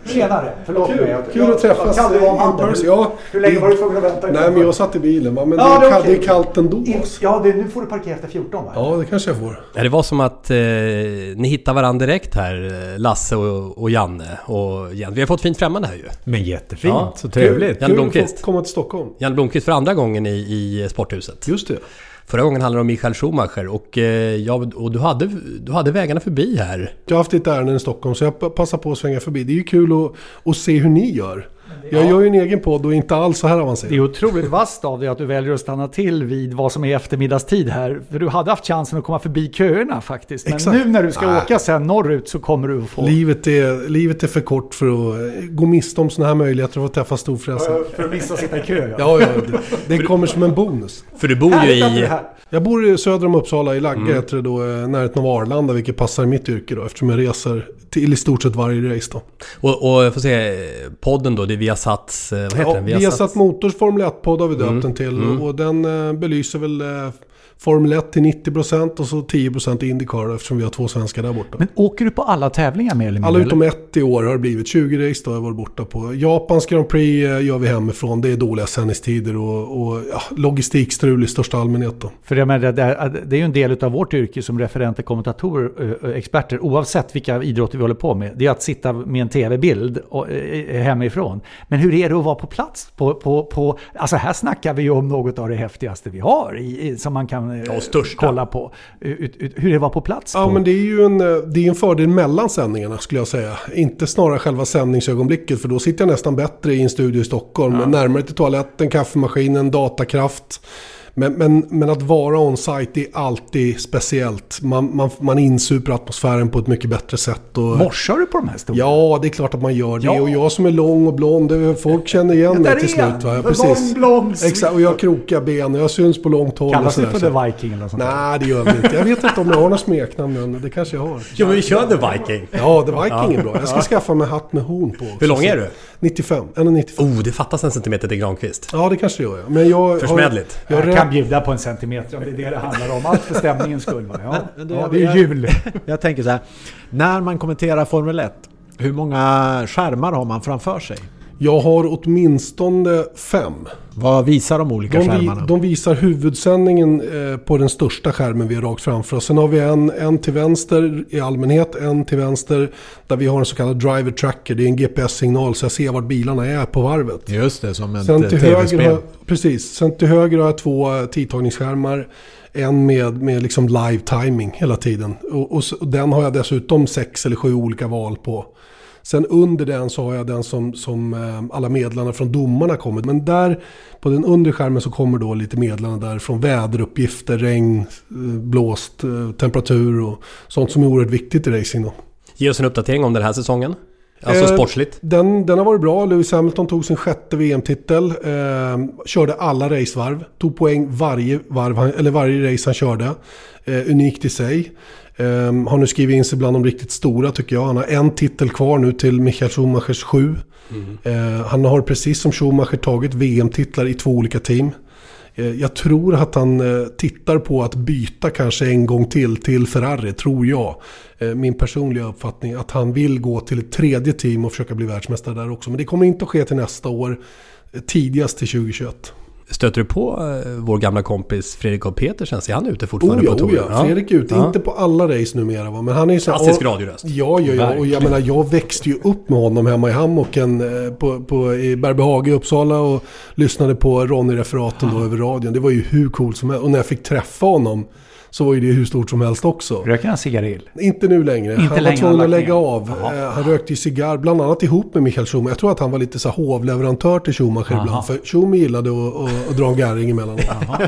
Tjenare, förlåt Kul, mig. kul att träffas Kan det vara in mannen? person. Ja. Hur länge var du tvungen att vänta? Nej, men jag satt i bilen, va? Men Ja, det, är det är kallt, okej. det är kallt ändå. In, ja, det, nu får du parkera efter fjorton, va? Ja, det kanske jag får. Ja, det var som att eh, ni hittar varandra direkt här, Lasse och, och Janne. Och Janne. Vi har fått fint främmande här ju. Men jättefint, Ja. så trevligt. Janne Kul Blomqvist. att få komma till Stockholm. Janne Blomqvist för andra gången i, i Sporthuset. Just det. Förra gången handlade det om Michael Schumacher och, eh, ja, och du, hade, du hade vägarna förbi här. Jag har haft ett ärende i Stockholm så jag passar på att svänga förbi. Det är ju kul att, att se hur ni gör. Jag gör ju en egen podd och inte alls så här avancerad. Det är otroligt vasst av dig att du väljer att stanna till vid vad som är eftermiddagstid här. För du hade haft chansen att komma förbi köerna faktiskt. Men Exakt. nu när du ska Nej. åka sen norrut så kommer du att få... Livet är, livet är för kort för att gå miste om såna här möjligheter att få träffa storfräsare. För att missa att sitta i kö, ja. Ja, ja, det, det kommer som en bonus. För du bor ju Härligt att du är i... här. Jag bor söder om Uppsala i Lagge, heter det då, eh, närheten av Arlanda, vilket passar i mitt yrke då, eftersom jag reser till i stort sett varje race då. Och, och jag får se, podden då, det är Viasats... Vad heter Ja, den? vi har satt Motors Formel ett-podd har vi döpt Mm, den till mm. och den eh, belyser väl eh, Formel ett till nittio procent och så tio procent IndyCar eftersom vi har två svenskar där borta. Men åker du på alla tävlingar mer eller mindre? Alla utom eller? ett i år har det blivit. tjugo race då har jag varit borta på. Japans Grand Prix eh, gör vi hemifrån. Det är dåliga sändningstider och, och ja, logistikstrul i största allmänhet då. För jag menar, det, är, det är ju en del av vårt yrke som referenter, kommentatorer, ö, experter, oavsett vilka idrotter vi håller på med. Det är att sitta med en tv-bild och, eh, hemifrån. Men hur är det att vara på plats? På, på, på, alltså här snackar vi ju om något av det häftigaste vi har i, i, som man kan eh, Ja, största. kolla på. Ut, ut, hur det var på plats? Ja, på. men det är ju en, det är en fördel mellan sändningarna skulle jag säga. Inte snarare själva sändningsögonblicket, för då sitter jag nästan bättre i en studio i Stockholm. Ja. Närmare till toaletten, kaffemaskinen, datakraft. Men, men, men att vara on-site är alltid speciellt. Man, man, man insuper atmosfären på ett mycket bättre sätt. Och, morsar du på de här stora? Ja, det är klart att man gör det. Ja. Och jag som är lång och blond, folk känner igen Ja, mig där till är slut. Va? han. Precis. Lång, blond. Exakt, och jag har krokiga ben och jag syns på långt håll. Kallas och det för sådär. The Viking eller sånt? Nej, det gör vi inte. Jag vet inte om jag har några smeknamn, men det kanske jag har. Ja, men vi kör The Viking. Ja, The Viking är bra. Jag ska skaffa mig hatt med horn på också. Hur lång är du? nittiofem. en nittiofem. Oh, det fattas en centimeter till Granqvist. Ja, det kanske det gör. Men jag Försmädligt. Jag, Jag jag, kan bjuda på en centimeter om det är det det handlar om. Allt för stämningens skull. Va? Ja. Men- men det- Ja, det är jag- jul. Jag tänker så här, när man kommenterar Formel ett, hur många skärmar har man framför sig? jag har åtminstone fem. Vad visar de olika De, vi, skärmarna? de visar huvudsändningen eh, på den största skärmen vi har rakt framför oss. Sen har vi en, en till vänster i allmänhet, en till vänster där vi har en så kallad driver tracker. Det är en G P S-signal så jag ser vart bilarna är på varvet. Just det, som ett Sen till, höger tv-spel. har, precis, sen till höger har jag två eh, tidtagningsskärmar. En med, med liksom live timing hela tiden. Och, och, så, och den har jag dessutom sex eller sju olika val på. Sen under den så har jag den som, som eh, alla meddelanden från domarna kommer. Men där på den undre skärmen så kommer då lite meddelanden där från väderuppgifter, regn, eh, blåst, eh, temperatur och sånt som är oerhört viktigt i racing då. Ge oss en uppdatering om den här säsongen. Alltså Eh, sportsligt. Den, den har varit bra. Lewis Hamilton tog sin sjätte V M-titel. Eh, körde alla racevarv. Tog poäng varje, varv, han- eller varje race han körde. Eh, unikt i sig. Eh, har nu skrivit in sig bland de riktigt stora tycker jag. Han har en titel kvar nu till Michael Schumachers sju. Mm. Eh, han har precis som Schumacher tagit V M-titlar i två olika team. Eh, jag tror att han eh, tittar på att byta kanske en gång till till Ferrari, tror jag. Eh, min personliga uppfattning att han vill gå till ett tredje team och försöka bli världsmästare där också. Men det kommer inte att ske till nästa år, eh, tidigast till tjugohundratjugoett. Stöter du på eh, vår gamla kompis Fredrik och Petersen? Är han ute fortfarande Oh ja, på oh touren? ja. Fredrik är ute, Ja. inte på alla race numera va? Men han är ju så här- Klassisk och- radioröst. Ja, ja, ja. Och jag menar, jag växte ju upp med honom hemma i hammocken eh, på, på, i Bergbehage i Uppsala och lyssnade på Ronny-referaten då över radion. Det var ju hur coolt som helst. Och när jag fick träffa honom så var ju det hur stort som helst också. Röker han cigarill? Inte nu längre. Inte han var längre, tvungen han att lagt lägga ner. av. Jaha. Eh, Han rökte ju cigarr, bland annat ihop med Michael Schumacher. Jag tror att han var lite så här hovleverantör till Schumacher Jaha. ibland. För Schumacher gillade att, att, att dra en garring emellan.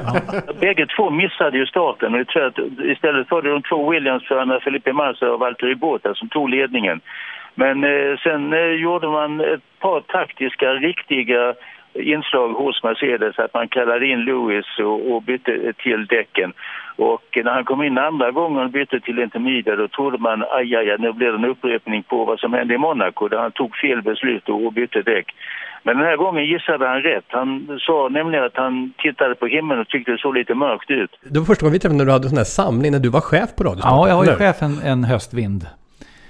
Bägge två missade ju starten och jag tror att istället var det de två Williams-förarna Felipe Massa och Valtteri Bottas som tog ledningen. Men eh, sen eh, gjorde man ett par taktiska, riktiga inslag hos Mercedes att man kallade in Lewis och, och bytte till däcken. Och när han kom in andra gången och bytte till intermedia då trodde man aj, aj, aj, nu blir det en upprepning på vad som hände i Monaco där han tog fel beslut och, och bytte däck. Men den här gången gissade han rätt. Han sa nämligen att han tittade på himlen och tyckte det såg lite mörkt ut. Det var första gången vi träffade när du hade en sån här samling när du var chef på Radio. Ja, jag var ju Eller? chef en, en höstvind.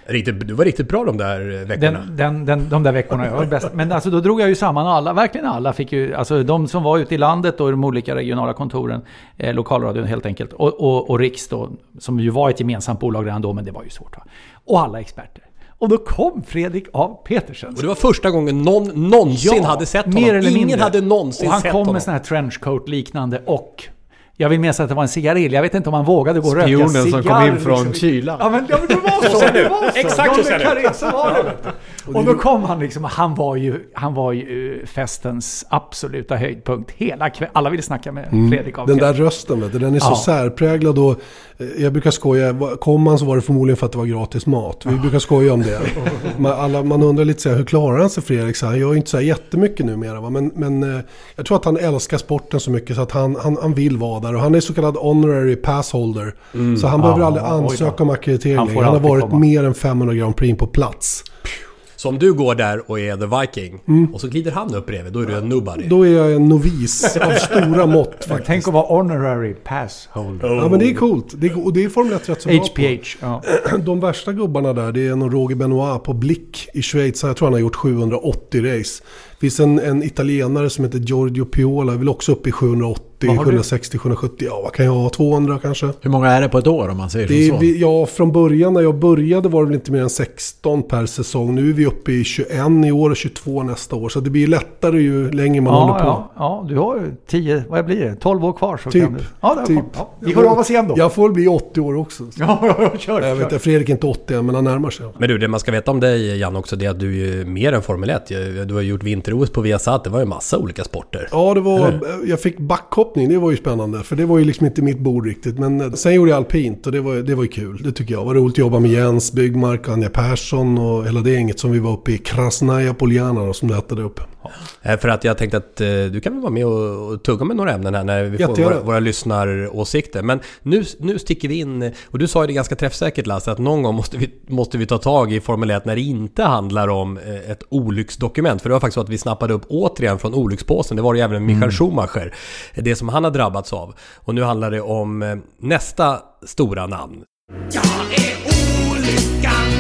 Riktigt, du var riktigt bra de där veckorna. Den, den, den, de där veckorna, jag var bäst. Men alltså då drog jag ju samman alla, verkligen alla fick ju, alltså de som var ute i landet och de olika regionala kontoren, eh, lokalradion helt enkelt, och, och, och Riks då, som ju var ett gemensamt bolag redan då, men det var ju svårt va? Och alla experter. Och då kom Fredrik A. Petersen. Och det var första gången någon någonsin ja, hade sett honom. Mer eller Ingen mindre. hade någonsin och han sett kom honom. med sån här trenchcoat liknande och jag vill minnas att det var en cigarill. Jag vet inte om han vågade gå och röka Spionen cigarr. som kom in från liksom. kyla. Ja men, ja, men det var så. Det var så. Exakt så ser det. Så var det. Och då kom han liksom, han var ju, han var ju festens absoluta höjdpunkt hela kväll. Alla ville snacka med mm. Fredrik av Den där rösten, vet du, den är så ja. särpräglad och jag brukar skoja, kom han så var det förmodligen för att det var gratis mat. Vi brukar skoja om det. Man, alla, man undrar lite så här, hur klarar han sig Fredrik? Så han gör ju inte så här jättemycket numera, va? Men, men jag tror att han älskar sporten så mycket så att han, han, han vill vara där. Och han är så kallad honorary passholder. Mm. Så han behöver ja, aldrig ansöka om akkreditering. Han, han har varit komma. mer än femhundra Grand Prix på plats. Så om du går där och är the Viking mm. och så glider han upp bredvid, då är du en nobody. Då är jag en novis av stora mått faktiskt. Tänk att vara honorary pass holder. Oh. Ja men det är coolt. Det är, och det är Formel ett rätt så bra H P H, ja. De värsta gubbarna där, det är en Roger Benoit på Blick i Schweiz. Jag tror han har gjort sjuhundraåttio race. Det finns en, en italienare som heter Giorgio Piola, vill också upp i sjuhundraåttio, sjuhundrasextio, sjuhundrasjuttio. Ja, vad kan jag ha? tvåhundra kanske. Hur många är det på ett år om man säger det så? Är, vi, ja, från början när jag började var det väl inte mer än sexton per säsong. Nu är vi uppe i tjugoett i år och tjugotvå nästa år. Så det blir lättare ju längre man ja, håller på. Ja, ja, du har ju tio, vad blir det? tolv år kvar. Så typ. Kan du, ja, det typ. Ja, vi går av oss igen då. Jag får bli åttio år också. Ja, ja, ja, kör. Jag vet, Fredrik är inte åttio men han närmar sig. Men du, det man ska veta om dig Jan också, det är att du är mer än Formel ett. Du har gjort vinter-O S på Viasat. Det var ju massa olika sporter. Ja, det var, jag fick backhoppning, det var ju spännande. För det var ju liksom inte mitt bord riktigt. Men sen gjorde jag alpint och det var, det var ju kul. Det tycker jag. Det var roligt att jobba med Jens Byggmark, Anja Persson och hela det gänget som vi var uppe i Krasnaja Poljana som det hette där uppe. Ja. För att jag tänkte att eh, du kan väl vara med och, och tugga med några ämnen här när vi får våra, våra lyssnaråsikter. Men nu, nu sticker vi in, och du sa ju det ganska träffsäkert Lasse, att någon gång måste vi, måste vi ta tag i Formel ett när det inte handlar om eh, ett olycksdokument. För det var faktiskt så att vi snappade upp återigen från olyckspåsen. Det var det även Michael mm. Schumacher. Det som han har drabbats av. Och nu handlar det om eh, nästa stora namn. Jag är olyckan,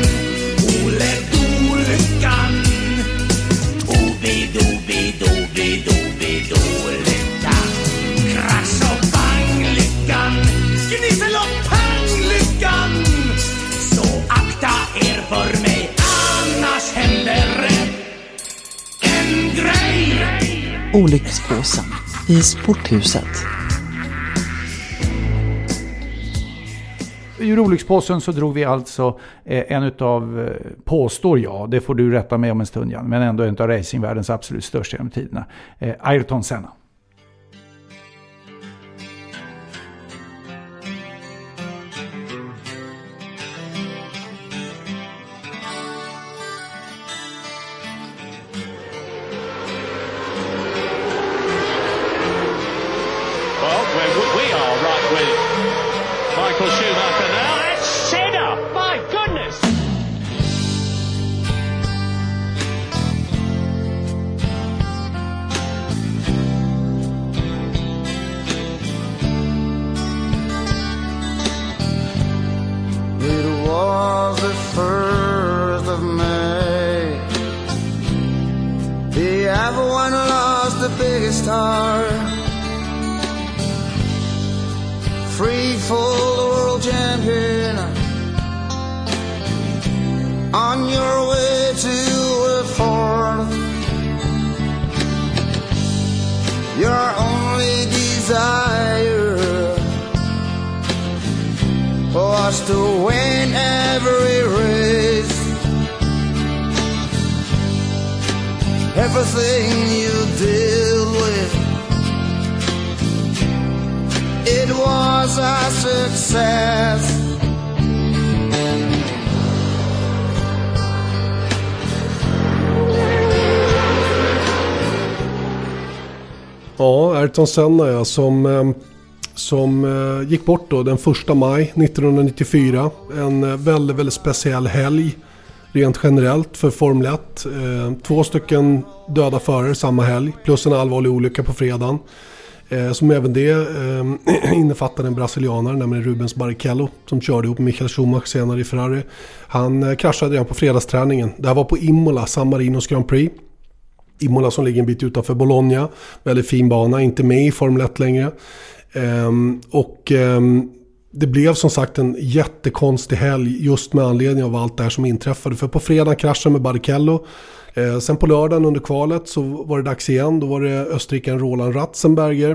Ole olyckan. Obi-dobi-dobi-dobi-dolyckan. Krasch och bang-lyckan. Gnissel och pang-lyckan. Så akta er för mig, annars händer en grej. Olyckspåsen i Sporthuset. Ur olyckspåsen så drog vi alltså eh, en utav, eh, påstår jag, det får du rätta mig om en stund Jan, men ändå en av racingvärldens absolut största genom tiderna, eh, Ayrton Senna. Well, we are right with Michael Schumacher now. It's Senna! My goodness! It was the first of May. The F one lost the biggest star. Free fall world champion on your way to a fourth. Your only desire was to win every race. Everything you deal with, it was a success. Ja, Ayrton Senna ja, som, som gick bort då den första maj nittonhundranittiofyra. En väldigt, väldigt speciell helg rent generellt för Formel ett. Två stycken döda förare samma helg plus en allvarlig olycka på fredagen. Eh, som även det eh, innefattade en brasilianare, nämligen Rubens Barrichello, som körde ihop med Michael Schumacher senare i Ferrari. Han eh, kraschade redan på fredagsträningen. Det här var på Imola, San Marinos Grand Prix. Imola som ligger en bit utanför Bologna. Väldigt fin bana, inte med i Formel ett längre. Eh, och... Eh, Det blev som sagt en jättekonstig helg just med anledning av allt det här som inträffade. För på fredag kraschade med Barrichello. Eh, sen på lördagen under kvalet så var det dags igen. Då var det österrikaren Roland Ratzenberger.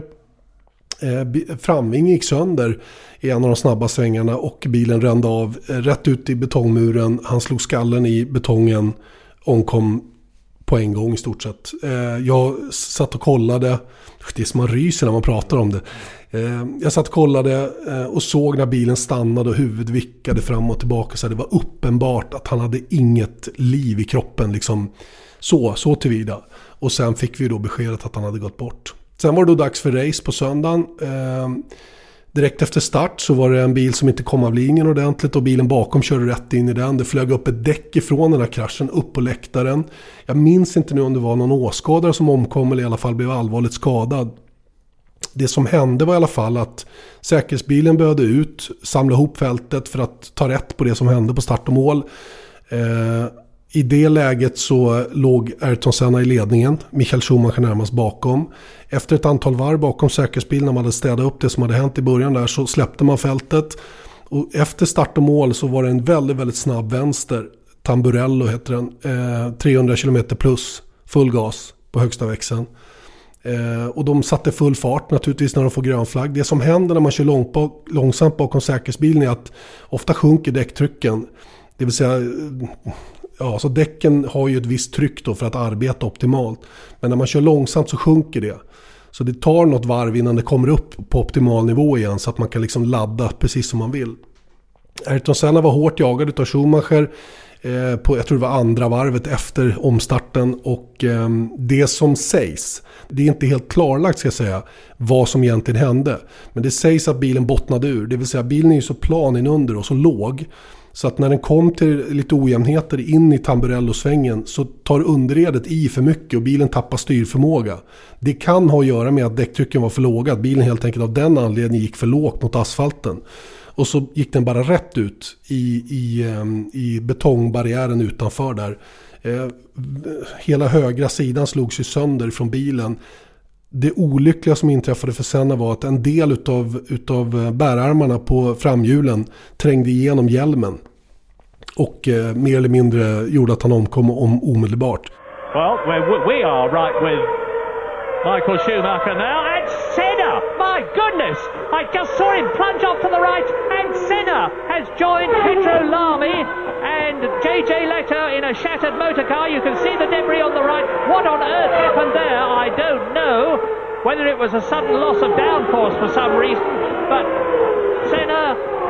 Eh, framvingen gick sönder i en av de snabba svängarna och bilen rände av eh, rätt ut i betongmuren. Han slog skallen i betongen, omkom på en gång i stort sett. Eh, jag satt och kollade. Det är som man ryser när man pratar om det. Eh, jag satt och kollade eh, och såg när bilen stannade och huvudet vickade fram och tillbaka. Så det var uppenbart att han hade inget liv i kroppen. Liksom. Så, så tillvida. Och sen fick vi då beskedet att han hade gått bort. Sen var det då dags för race på söndagen. Eh, direkt efter start så var det en bil som inte kom av linjen ordentligt och bilen bakom körde rätt in i den. Det flög upp ett däck ifrån den här kraschen upp på läktaren. Jag minns inte nu om det var någon åskådare som omkom eller i alla fall blev allvarligt skadad. Det som hände var i alla fall att säkerhetsbilen behövde ut, samla ihop fältet för att ta rätt på det som hände på start och mål. Eh, I det läget så låg Ayrton Senna i ledningen, Michael Schumacher närmast bakom. Efter ett antal varv bakom säkerhetsbilen, när man hade städat upp det som hade hänt i början där, så släppte man fältet. Och efter start och mål så var det en väldigt, väldigt snabb vänster. Tamburello heter den, eh, trehundra kilometer plus, full gas på högsta växeln. Eh, och de satte full fart naturligtvis när de får grön flagg. Det som händer när man kör långt bak, långsamt bakom säkerhetsbilen är att ofta sjunker däcktrycken. Det vill säga, ja, så däcken har ju ett visst tryck då för att arbeta optimalt. Men när man kör långsamt så sjunker det. Så det tar något varv innan det kommer upp på optimal nivå igen så att man kan liksom ladda precis som man vill. Ayrton Senna var hårt jagad utav Schumacher eh, på, jag tror det var andra varvet efter omstarten. Och eh, det som sägs, det är inte helt klarlagt ska jag säga, vad som egentligen hände. Men det sägs att bilen bottnade ur. Det vill säga bilen är ju så plan inunder och så låg. Så att när den kom till lite ojämnheter in i Tamburello-svängen så tar underredet i för mycket och bilen tappar styrförmåga. Det kan ha att göra med att däcktrycken var för låga. Att bilen helt enkelt av den anledningen gick för lågt mot asfalten. Och så gick den bara rätt ut i, i, i betongbarriären utanför där. Eh, hela högra sidan slogs ju sönder från bilen. Det olyckliga som inträffade för Senna var att en del utav, utav bärarmarna på framhjulen trängde igenom hjälmen och eh, mer eller mindre gjorde att han omkom om omedelbart. Well, we are right with Michael Schumacher now, and Senna! My goodness! I just saw him plunge off to the right, and Senna has joined Pietro Lamy and J J Letter in a shattered motor car. You can see the debris on the right. What on earth happened there? I don't know. Whether it was a sudden loss of downforce for some reason, but Senna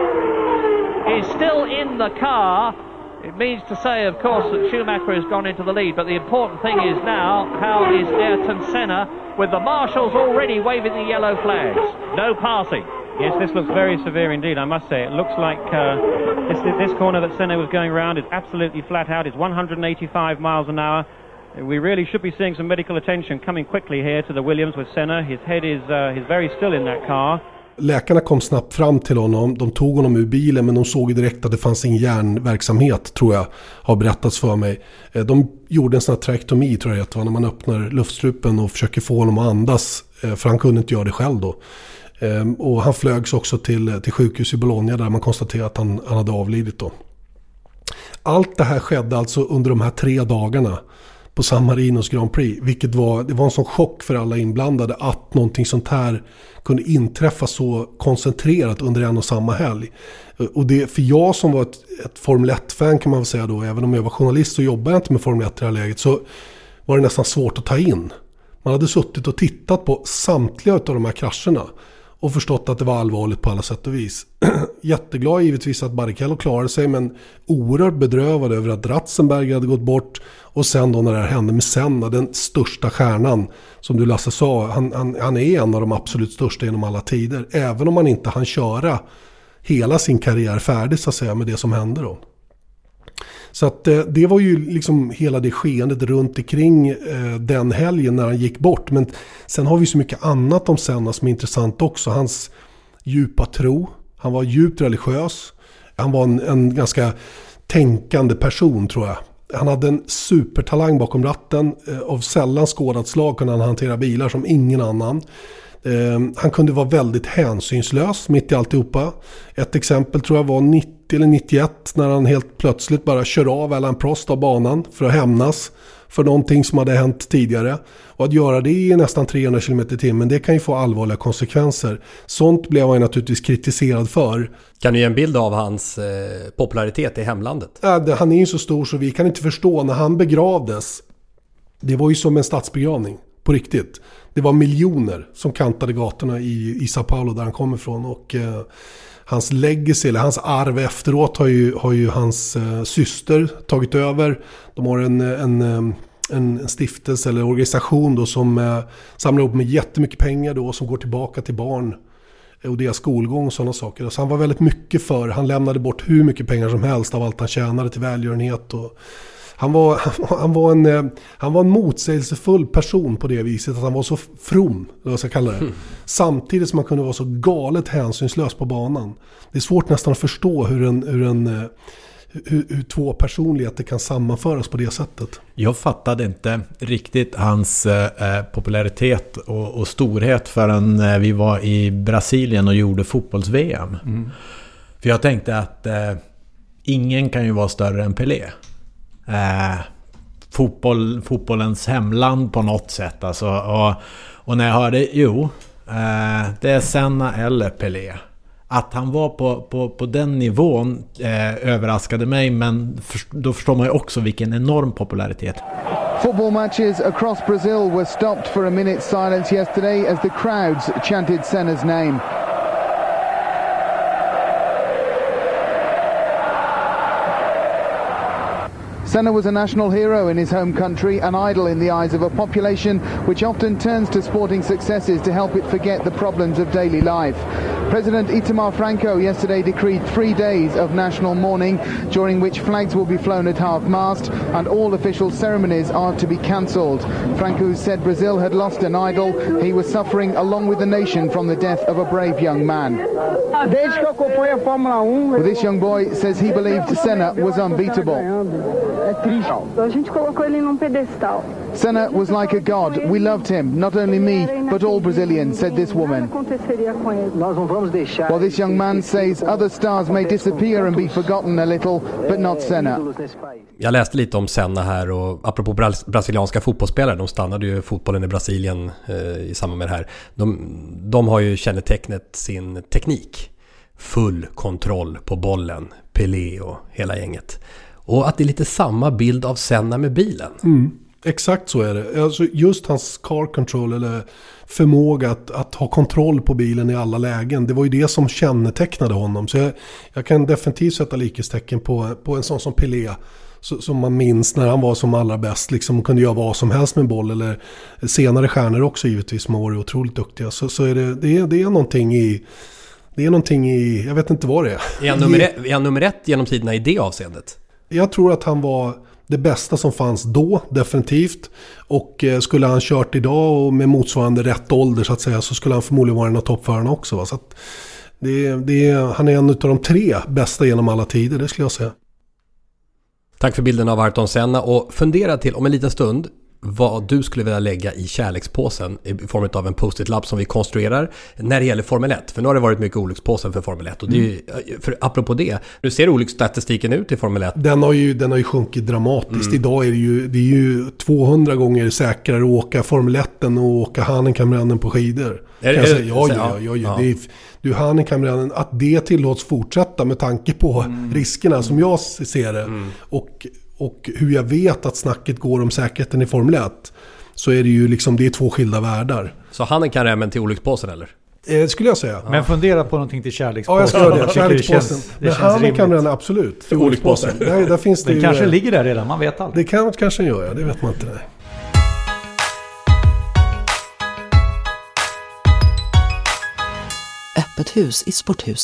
is still in the car. It means to say, of course, that Schumacher has gone into the lead, but the important thing is now, how is Ayrton Senna with the marshals already waving the yellow flags? No passing. Yes, this looks very severe indeed, I must say. It looks like uh, this, this corner that Senna was going around is absolutely flat out. It's one hundred eighty-five miles an hour. We really should be seeing some medical attention coming quickly here to the Williams with Senna. His head is uh, he's very still in that car. Läkarna kom snabbt fram till honom. De tog honom ur bilen, men de såg direkt att det fanns ingen hjärnverksamhet, tror jag har berättats för mig. De gjorde en sån här trakeotomi, tror jag det var, när man öppnar luftstrupen och försöker få honom att andas, för han kunde inte göra det själv då. Och han flögs också till, till sjukhus i Bologna där man konstaterade att han, han hade avlidit då. Allt det här skedde alltså under de här tre dagarna på San Marinos Grand Prix, vilket var, det var en sån chock för alla inblandade att någonting sånt här kunde inträffa så koncentrerat under en och samma helg. Och det, för jag som var ett, ett Formel ett-fan kan man väl säga då, även om jag var journalist och jobbade inte med Formel ett i det här läget, så var det nästan svårt att ta in. Man hade suttit och tittat på samtliga av de här krascherna och förstått att det var allvarligt på alla sätt och vis. Jätteglad givetvis att Barrichello klarade sig, men oerhört bedrövad över att Ratzenberger hade gått bort. Och sen då när det här hände med Senna, den största stjärnan, som du Lasse sa, han, han, han är en av de absolut största genom alla tider. Även om man inte hann köra hela sin karriär färdig så att säga med det som hände då. Så att eh, det var ju liksom hela det skeendet runt omkring eh, den helgen när han gick bort. Men sen har vi så mycket annat om Senna som är intressant också. Hans djupa tro, han var djupt religiös. Han var en, en ganska tänkande person, tror jag. Han hade en supertalang bakom ratten. Eh, av sällan skådat slag kunde han hantera bilar som ingen annan. Eh, han kunde vara väldigt hänsynslös mitt i alltihopa. Ett exempel tror jag var nittio eller nittioett när han helt plötsligt bara kör av Alain Prost av banan för att hämnas för någonting som hade hänt tidigare. Och att göra det i nästan trehundra kilometer i timmen, det kan ju få allvarliga konsekvenser. Sånt blev han naturligtvis kritiserad för. Kan du ge en bild av hans eh, popularitet i hemlandet? Ja, det, han är ju så stor så vi kan inte förstå när han begravdes. Det var ju som en statsbegravning, på riktigt. Det var miljoner som kantade gatorna i, i Sao Paulo där han kommer ifrån. Och eh, hans legacy, eller hans arv efteråt har ju, har ju hans eh, syster tagit över. De har en, en, en, en stiftelse eller organisation då som eh, samlar upp med jättemycket pengar då, som går tillbaka till barn och deras skolgång och sådana saker. Så han var väldigt mycket för, han lämnade bort hur mycket pengar som helst av allt han tjänade till välgörenhet. Och han var, han, var en, han var en motsägelsefull person på det viset att han var så from, eller vad jag ska kalla det. Mm. Samtidigt som han kunde vara så galet hänsynslös på banan. Det är svårt nästan att förstå hur, en, hur, en, hur, hur två personligheter kan sammanföras på det sättet. Jag fattade inte riktigt hans eh, popularitet och, och storhet förrän eh, vi var i Brasilien och gjorde fotbolls-V M. Mm. För jag tänkte att eh, ingen kan ju vara större än Pelé. Eh, fotboll, fotbollens hemland på något sätt alltså, och, och när jag hörde jo eh, det är Senna eller Pelé, att han var på, på, på den nivån eh, överraskade mig, men för, då förstår man ju också vilken enorm popularitet. Football matches across Brazil were stopped for a minute's silence yesterday as the crowds chanted Senna's name. Senna was a national hero in his home country, an idol in the eyes of a population which often turns to sporting successes to help it forget the problems of daily life. President Itamar Franco yesterday decreed three days of national mourning, during which flags will be flown at half-mast and all official ceremonies are to be cancelled. Franco said Brazil had lost an idol. He was suffering along with the nation from the death of a brave young man. Well, this young boy says he believed Senna was unbeatable. Senna was like a god. We loved him, not only me, but all Brazilians, said this woman. While this young man says other stars may disappear and be forgotten a little, but not Senna. Jag läste lite om Senna här, och apropå bras- brasilianska fotbollsspelare, de stannade ju fotbollen i Brasilien eh, i samband med det här. De, de har ju kännetecknet sin teknik. Full kontroll på bollen, Pelé och hela gänget. Och att det är lite samma bild av Senna med bilen. Mm, exakt så är det. Alltså just hans car control, eller förmåga att, att ha kontroll på bilen i alla lägen. Det var ju det som kännetecknade honom. Så jag, jag kan definitivt sätta likhetstecken på, på en sån som Pelé. Så, som man minns när han var som allra bäst. Liksom kunde göra vad som helst med boll. Eller senare stjärnor också givetvis som har varit otroligt duktiga. Så, så är det, det, är, det är någonting i... Det är någonting i... Jag vet inte vad det är. Är han nummer ett, är han nummer ett genom tiderna i det avseendet? Jag tror att han var det bästa som fanns då, definitivt. Och eh, skulle han kört idag och med motsvarande rätt ålder så att säga, så skulle han förmodligen vara en av toppförarna också. Va? Så att det, det, han är en av de tre bästa genom alla tider, det skulle jag säga. Tack för bilden av Ayrton Senna, och fundera till om en liten stund vad du skulle vilja lägga i kärlekspåsen i form av en post-it-lapp som vi konstruerar när det gäller Formel ett. För nu har det varit mycket olyckspåsen för Formel ett. Och det är ju, för apropå det, hur ser olycksstatistiken ut i Formel ett? Den har ju, den har ju sjunkit dramatiskt. Mm. Idag är det ju, det är ju tvåhundra gånger säkrare att åka Formel ett än att åka Hahnenkammrennen på skidor. Är, är, säga, ja, ja, ja, ja. Det är, du Hahnenkammrennen, att det tillåts fortsätta med tanke på mm. riskerna som jag ser det. Mm. Och Och hur jag vet att snacket går om säkerheten i Formel ett, så är det ju liksom, det är två skilda världar. Så han kan rämmen till olyckspåsen eller? Eh, skulle jag säga. Men fundera på någonting till kärlekspåsen. Ja, jag ska göra det. Kärlekspåsen. Det känns, det Men han kan rämmen absolut till olyckspåsen. Där, där finns det den ju, kanske ligger där redan, man vet aldrig. Det kan kanske göra, det vet man inte. Nej. Öppet hus i Sporthuset.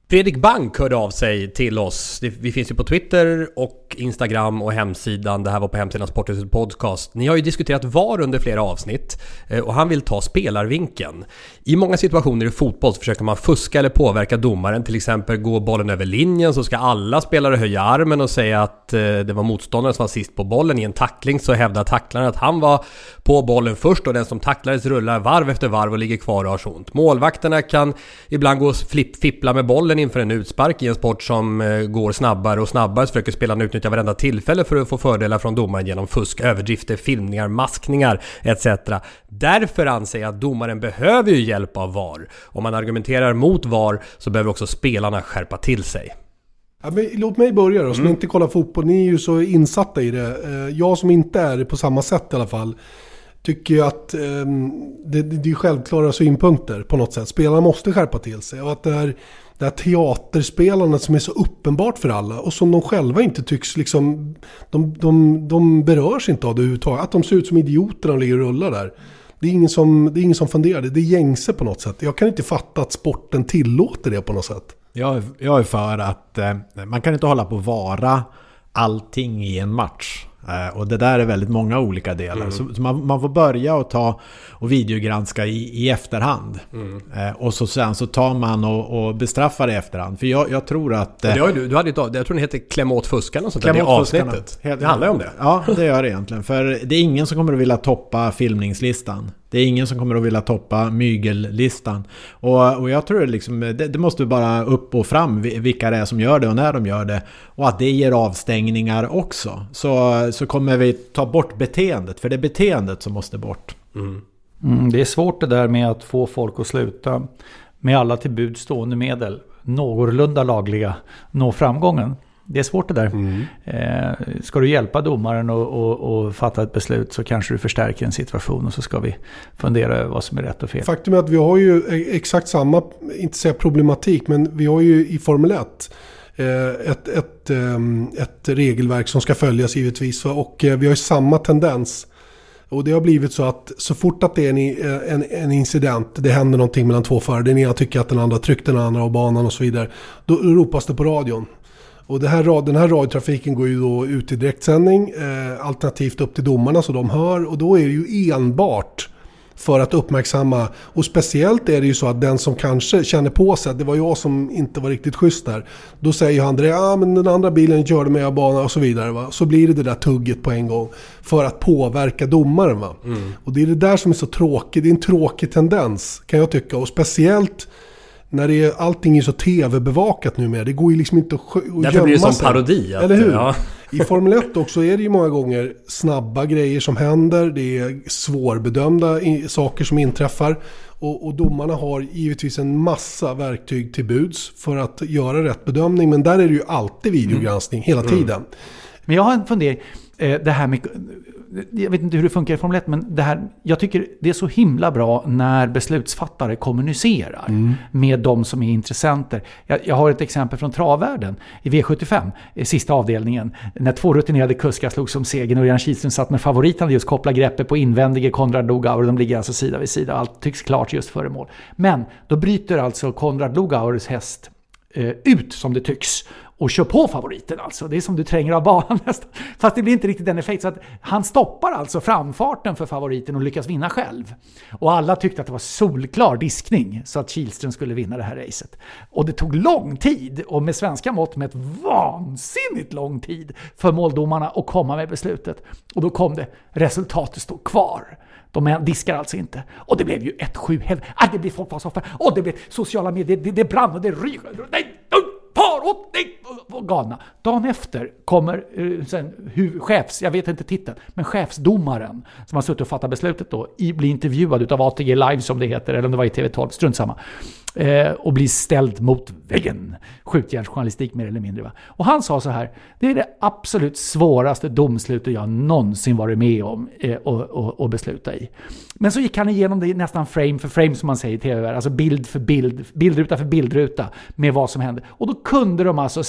Fredrik Bank hörde av sig till oss. Vi finns ju på Twitter och Instagram och hemsidan. Det här var på hemsidan Sporthuset Podcast. Ni har ju diskuterat V A R under flera avsnitt och han vill ta spelarvinkeln. I många situationer i fotboll så försöker man fuska eller påverka domaren. Till exempel går bollen över linjen så ska alla spelare höja armen och säga att det var motståndaren som var sist på bollen. I en tackling så hävdar tacklaren att han var på bollen först och den som tacklades rullar varv efter varv och ligger kvar och har så ont. Målvakterna kan ibland gå och flipp, fippla med bollen inför en utspark i en sport som går snabbare och snabbare, så försöker spelarna utnyttja varenda tillfälle för att få fördelar från domaren genom fusk, överdrifter, filmningar, maskningar et cetera. Därför anser jag att domaren behöver ju hjälp av V A R. Om man argumenterar mot V A R så behöver också spelarna skärpa till sig. Ja, men låt mig börja då, som mm. inte kollar fotboll. Ni är ju så insatta i det. Jag som inte är det på samma sätt i alla fall tycker ju att eh, det, det är självklara synpunkter på något sätt. Spelarna måste skärpa till sig och att det är det här teaterspelarna som är så uppenbart för alla och som de själva inte tycks liksom, de, de, de berörs inte av det överhuvudtaget. Att de ser ut som idioter när de ligger och rullar där. Det är ingen som, det är ingen som funderar det. Det är gängse på något sätt. Jag kan inte fatta att sporten tillåter det på något sätt. Jag, jag är för att eh, man kan inte hålla på att vara allting i en match. Och det där är väldigt många olika delar. Mm. Så, så man, man får börja och ta och videogranska i, i efterhand. Mm. Eh, och så sen så tar man och, och bestraffar i efterhand. För jag, jag tror att... Eh, det du, du hade ett, jag tror det heter Kläm åt fuskarna och sånt där, det avsnittet. Helt, det handlar ju om det. Ja, det gör det egentligen. För det är ingen som kommer att vilja toppa filmningslistan. Det är ingen som kommer att vilja toppa mygellistan. Och, och jag tror liksom, det, det måste bara upp och fram vilka det är som gör det och när de gör det. Och att det ger avstängningar också. Så, så kommer vi ta bort beteendet. För det är beteendet som måste bort. Mm. Mm, det är svårt det där med att få folk att sluta med alla till bud stående medel. Någorlunda lagliga nå framgången. Det är svårt det där. Mm. Eh, ska du hjälpa domaren och, och, och fatta ett beslut så kanske du förstärker en situation och så ska vi fundera över vad som är rätt och fel. Faktum är att vi har ju exakt samma, inte säga problematik, men vi har ju i Formel ett eh, ett, ett, eh, ett regelverk som ska följas givetvis och eh, vi har ju samma tendens. Och det har blivit så att så fort att det är en, en, en incident, det händer någonting mellan två förare, den ena tycker att den andra tryckte den andra av banan och så vidare, då ropas det på radion. Och det här, den här radiotrafiken går ju då ut i direktsändning, eh, alternativt upp till domarna så de hör. Och då är det ju enbart för att uppmärksamma. Och speciellt är det ju så att den som kanske känner på sig att det var jag som inte var riktigt schysst där. Då säger han det, ja men den andra bilen körde med av banan och så vidare. Va? Så blir det det där tugget på en gång för att påverka domaren. Va? Mm. Och det är det där som är så tråkigt. Det är en tråkig tendens kan jag tycka. Och speciellt... när det är, allting är så tv-bevakat nu med. Det går ju liksom inte att, att gömma sig. Därför blir det som parodi. Att, eller hur? Ja. I Formel ett också är det ju många gånger snabba grejer som händer. Det är svårbedömda i, saker som inträffar. Och, och domarna har givetvis en massa verktyg till buds för att göra rätt bedömning. Men där är det ju alltid videogranskning mm. hela tiden. Mm. Men jag har en fundering. Det här med... jag vet inte hur det funkar i Formel ett, men det här, jag tycker det är så himla bra när beslutsfattare kommunicerar mm. med de som är intressenter. Jag, jag har ett exempel från travvärlden i V sjuttiofem, i sista avdelningen, när två rutinerade kuskar slog som segern och Örjan Kihlström satt med favoriten just koppla greppet på invändige Konrad Lugauer och de ligger alltså sida vid sida. Allt tycks klart just före mål. Men då bryter alltså Konrad Lugauers häst eh, ut som det tycks och kör på favoriten alltså. Det är som du tränger av banan nästan. Fast det blir inte riktigt den effekt. Så att han stoppar alltså framfarten för favoriten och lyckas vinna själv. Och alla tyckte att det var solklar diskning så att Kihlström skulle vinna det här racet. Och det tog lång tid, och med svenska mått med ett vansinnigt lång tid för måldomarna att komma med beslutet. Och då kom det, resultatet stod kvar. De diskar alltså inte. Och det blev ju ett sju helv. Ah, det blev folk var så för. Och det blev sociala medier. Det, det brann och det ryg. Nej, par åt nej, galna. Dagen efter kommer uh, sen, hu, chefs, jag vet inte titeln, men chefsdomaren som har suttit och fattat beslutet då, i, blir intervjuad utav A T G Live som det heter, eller om det var i T V tolv, strunt samma. Eh, och blir ställd mot väggen. Skjutjärnsjournalistik mer eller mindre. Va? Och han sa så här: det är det absolut svåraste domslutet jag någonsin varit med om eh, och, och, och besluta i. Men så gick han igenom det nästan frame för frame som man säger i T V, alltså bild för bild, bildruta för bildruta med vad som hände. Och då kunde de alltså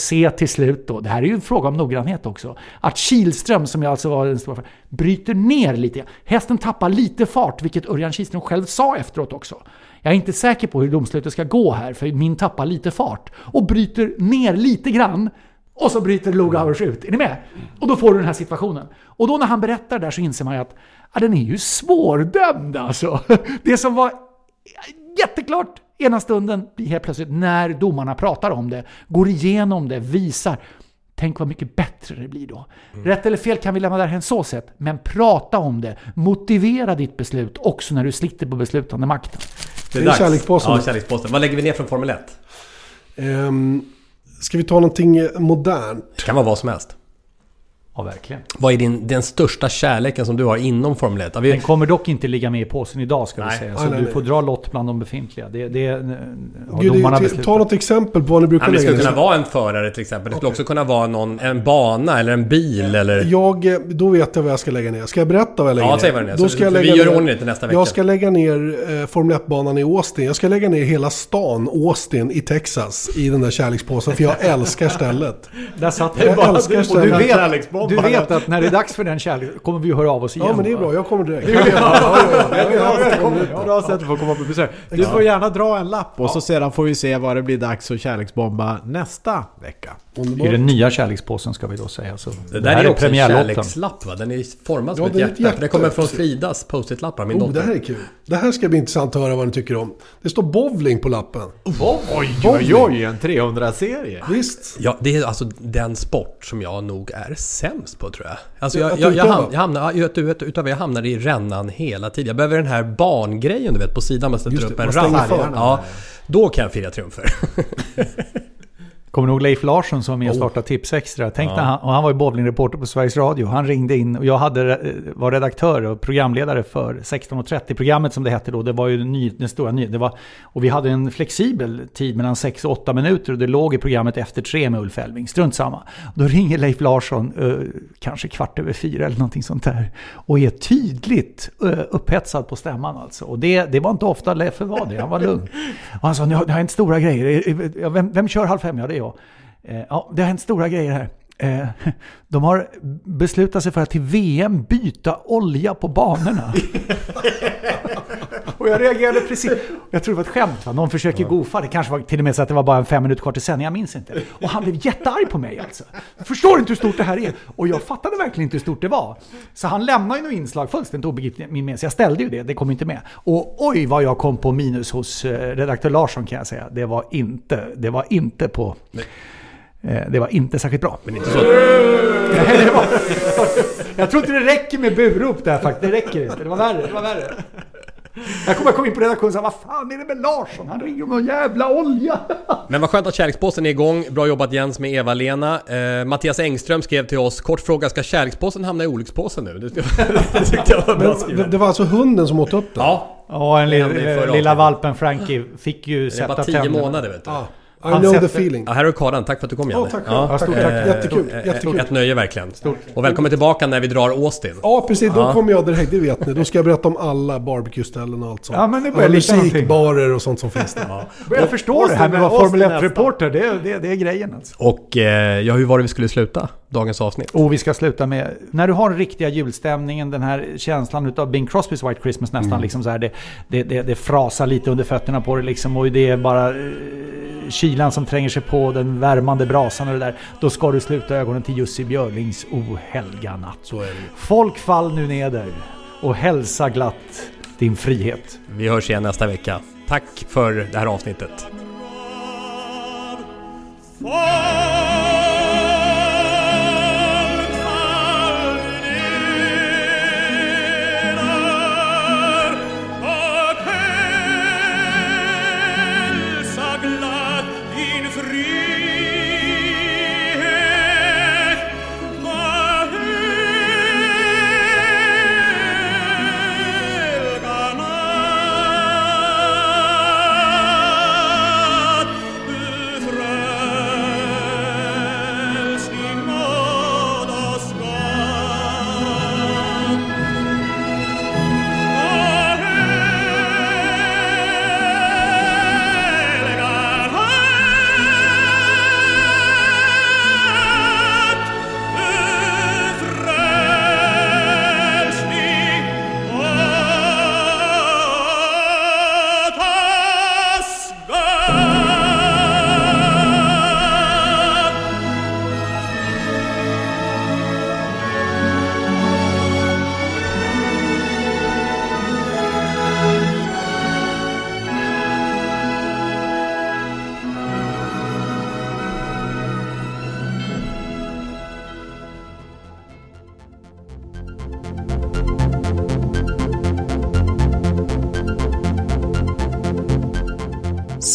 se till slut då, det här är ju en fråga om noggrannhet också, att Kihlström, som jag alltså var den stora, bryter ner lite. Hästen tappar lite fart, vilket Örjan Kihlström själv sa efteråt också. Jag är inte säker på hur domslutet ska gå här, för min tappar lite fart. Och bryter ner lite grann, och så bryter Lugauers ut. Är ni med? Och då får du den här situationen. Och då när han berättar där så inser man ju att ja, den är ju svårdömd alltså. Det som var jätteklart ena stunden blir helt plötsligt, när domarna pratar om det, går igenom det, visar. Tänk vad mycket bättre det blir då. Mm. Rätt eller fel kan vi lämna därhen så sett, men prata om det. Motivera ditt beslut också när du sliter på beslutande makten. Det är, det är kärleksposten. Ja, kärleksposten. Vad lägger vi ner från Formel ett? Um, ska vi ta någonting modernt? Det kan vara vad som helst. Ja, verkligen. Vad är din, den största kärleken som du har inom Formel ett? Vi... Den kommer dock inte ligga med i påsen idag, ska nej. vi säga. Så nej, nej, du nej. får dra lott bland de befintliga. Det, det, Gud, det, ta något exempel på vad ni brukar ja, lägga. Det skulle ner. kunna vara en förare till exempel. Det skulle okay. också kunna vara någon, en bana eller en bil. Eller... Jag, då vet jag vad jag ska lägga ner. Ska jag berätta vad jag lägger ja, ner? Säg vad det är. Då så, ska jag vi lägga gör ner, ordning till nästa vecka. Jag ska lägga ner eh, Formel ett-banan i Austin. Jag ska lägga ner hela stan Austin i Texas i den där kärlekspåsen. För jag älskar stället. Där satt jag. Jag älskar stället. Du vet, du vet att när det är dags för den kärleken kommer vi ju höra av oss igen. Ja, men det är bra. Jag kommer direkt. Bra sätt för att komma på besök. Du får gärna dra en lapp och så sedan får vi se vad det blir dags för kärleksbomba nästa vecka. I den nya kärlekspåsen ska vi då säga. Så det, det där är, är också en kärlekslapp, va? Den är formad som ja, ett hjärta. hjärta. Det kommer från Fridas post-it-lappar, min oh, dotter. Det här är kul. Det här ska bli intressant att höra vad ni tycker om. Det står bowling på lappen. Oh, oj, oj, oj, en trehundra-serie. Visst. Ja, det är alltså den sport som jag nog är sämst på, tror jag. Alltså jag, jag, jag, ham, jag, hamnar, jag, utöver, jag hamnar i rännan hela tiden. Jag behöver den här barngrejen, du vet, på sidan. Man sätter upp en rann. Ja, då kan jag fira triumfer. Kommer nog Leif Larsson som är startade Tips Extra. Tänk ja. när han, och han var ju bowlingreporter på Sveriges Radio. Han ringde in och jag hade, var redaktör och programledare för sexton trettio programmet som det hette då. Det var ju ny, den stora ny, det var, och vi hade en flexibel tid mellan sex och åtta minuter och det låg i programmet efter tre med Ulf Elving. Strunt samma. Då ringer Leif Larsson eh, kanske kvart över fyra eller någonting sånt där och är tydligt eh, upphetsad på stämman alltså. Och det, det var inte ofta Leif var det. Han var lugn. Och han sa, det har hänt stora grejer. Vem, vem kör halv fem? Ja, det är jag. Ja, det har hänt stora grejer här. De har beslutat sig för att till V M byta olja på banorna. Och jag reagerade precis. Jag tror det var ett skämt, va? Någon försöker ja. gofa. Det kanske var till och med så att det var bara en fem minuter kvar till sen. Jag minns inte. Och han blev jättearg på mig alltså. Jag förstår inte hur stort det här är. Och jag fattade verkligen inte hur stort det var. Så han lämnade ju något inslag fullständigt obegripligt min med. Så jag ställde ju det. Det kom inte med. Och oj vad jag kom på minus hos redaktör Larsson, kan jag säga. Det var inte, det var inte på... Nej. Det var inte särskilt bra. Men inte så. Nej, det var, jag tror inte det räcker med burop där faktiskt. Det räcker inte. Det var värre. Det var värre. Jag kommer komma in på redaktionen och säga, vad fan är det med Larsson? Han ringer om någon jävla olja. Men vad skönt att kärlekspåsen är igång. Bra jobbat Jens med Eva-Lena. eh, Mattias Engström skrev till oss, kort fråga, ska kärlekspåsen hamna i olyckspåsen nu? Det, det, var bra det, det var alltså hunden som åt upp det? Ja. Ja, en lilla, lilla valpen Frankie fick ju sätta tänderna. Det var tio månader, vet du. Ja. I know sätter... the feeling. Ja, här är Karan. Tack för att du kom, Janne. Oh, tack. Ja, stort tack. Jättekul. Jättekul. Ett nöje verkligen. Stort. Och välkommen tillbaka när vi drar Austin. Ja, precis. Då ja. kommer jag direkt, det vet ni. Då ska jag berätta om alla barbecue-ställen och allt sånt. Ja, men det börjar lite musikbarer och sånt som finns där. Ja. Jag förstår det här med att vara Formel ett-reporter. Det, det, det är grejen alltså. Och eh, ja, hur var det vi skulle sluta dagens avsnitt? Och vi ska sluta med, när du har den riktiga julstämningen, den här känslan utav Bing Crosby's White Christmas nästan, mm. liksom så här, det, det, det, det frasar lite under fötterna på det liksom, och det är bara eh, kylan som tränger sig på, den värmande brasan och det där, då ska du sluta ögonen till Jussi Björlings ohelga natt. Så är det. Folk fall nu neder och hälsa glatt din frihet. Vi hörs igen nästa vecka. Tack för det här avsnittet.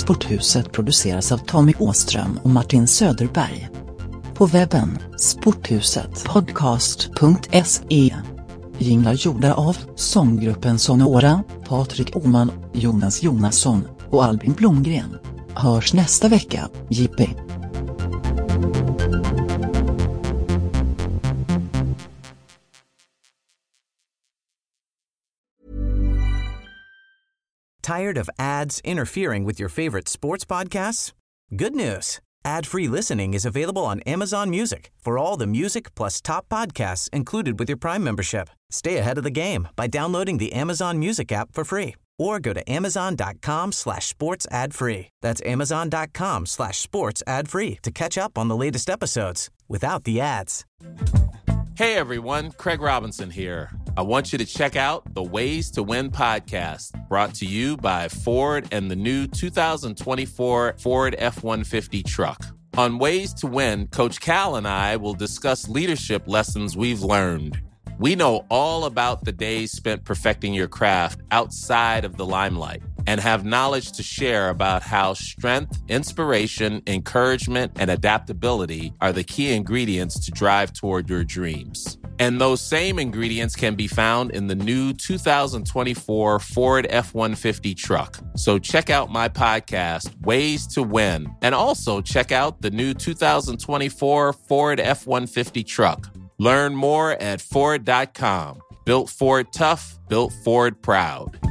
Sporthuset produceras av Tommy Åström och Martin Söderberg. På webben sporthuset podcast punkt se. Jinglar gjorda av sånggruppen Sonora, Patrik Åman, Jonas Jonasson och Albin Blomgren. Hörs nästa vecka, J P. Tired of ads interfering with your favorite sports podcasts? Good news. Ad-free listening is available on Amazon Music for all the music plus top podcasts included with your Prime membership. Stay ahead of the game by downloading the Amazon Music app for free or go to amazon.com slash sports ad free. That's amazon.com slash sports ad free to catch up on the latest episodes without the ads. Hey everyone, Craig Robinson here. I want you to check out the Ways to Win podcast, brought to you by Ford and the new two thousand twenty-four Ford F one fifty truck. On Ways to Win, Coach Cal and I will discuss leadership lessons we've learned. We know all about the days spent perfecting your craft outside of the limelight and have knowledge to share about how strength, inspiration, encouragement, and adaptability are the key ingredients to drive toward your dreams. And those same ingredients can be found in the new two thousand twenty-four Ford F one fifty truck. So check out my podcast, Ways to Win, and also check out the new two thousand twenty-four Ford F one fifty truck. Learn more at Ford dot com. Built Ford tough, built Ford proud.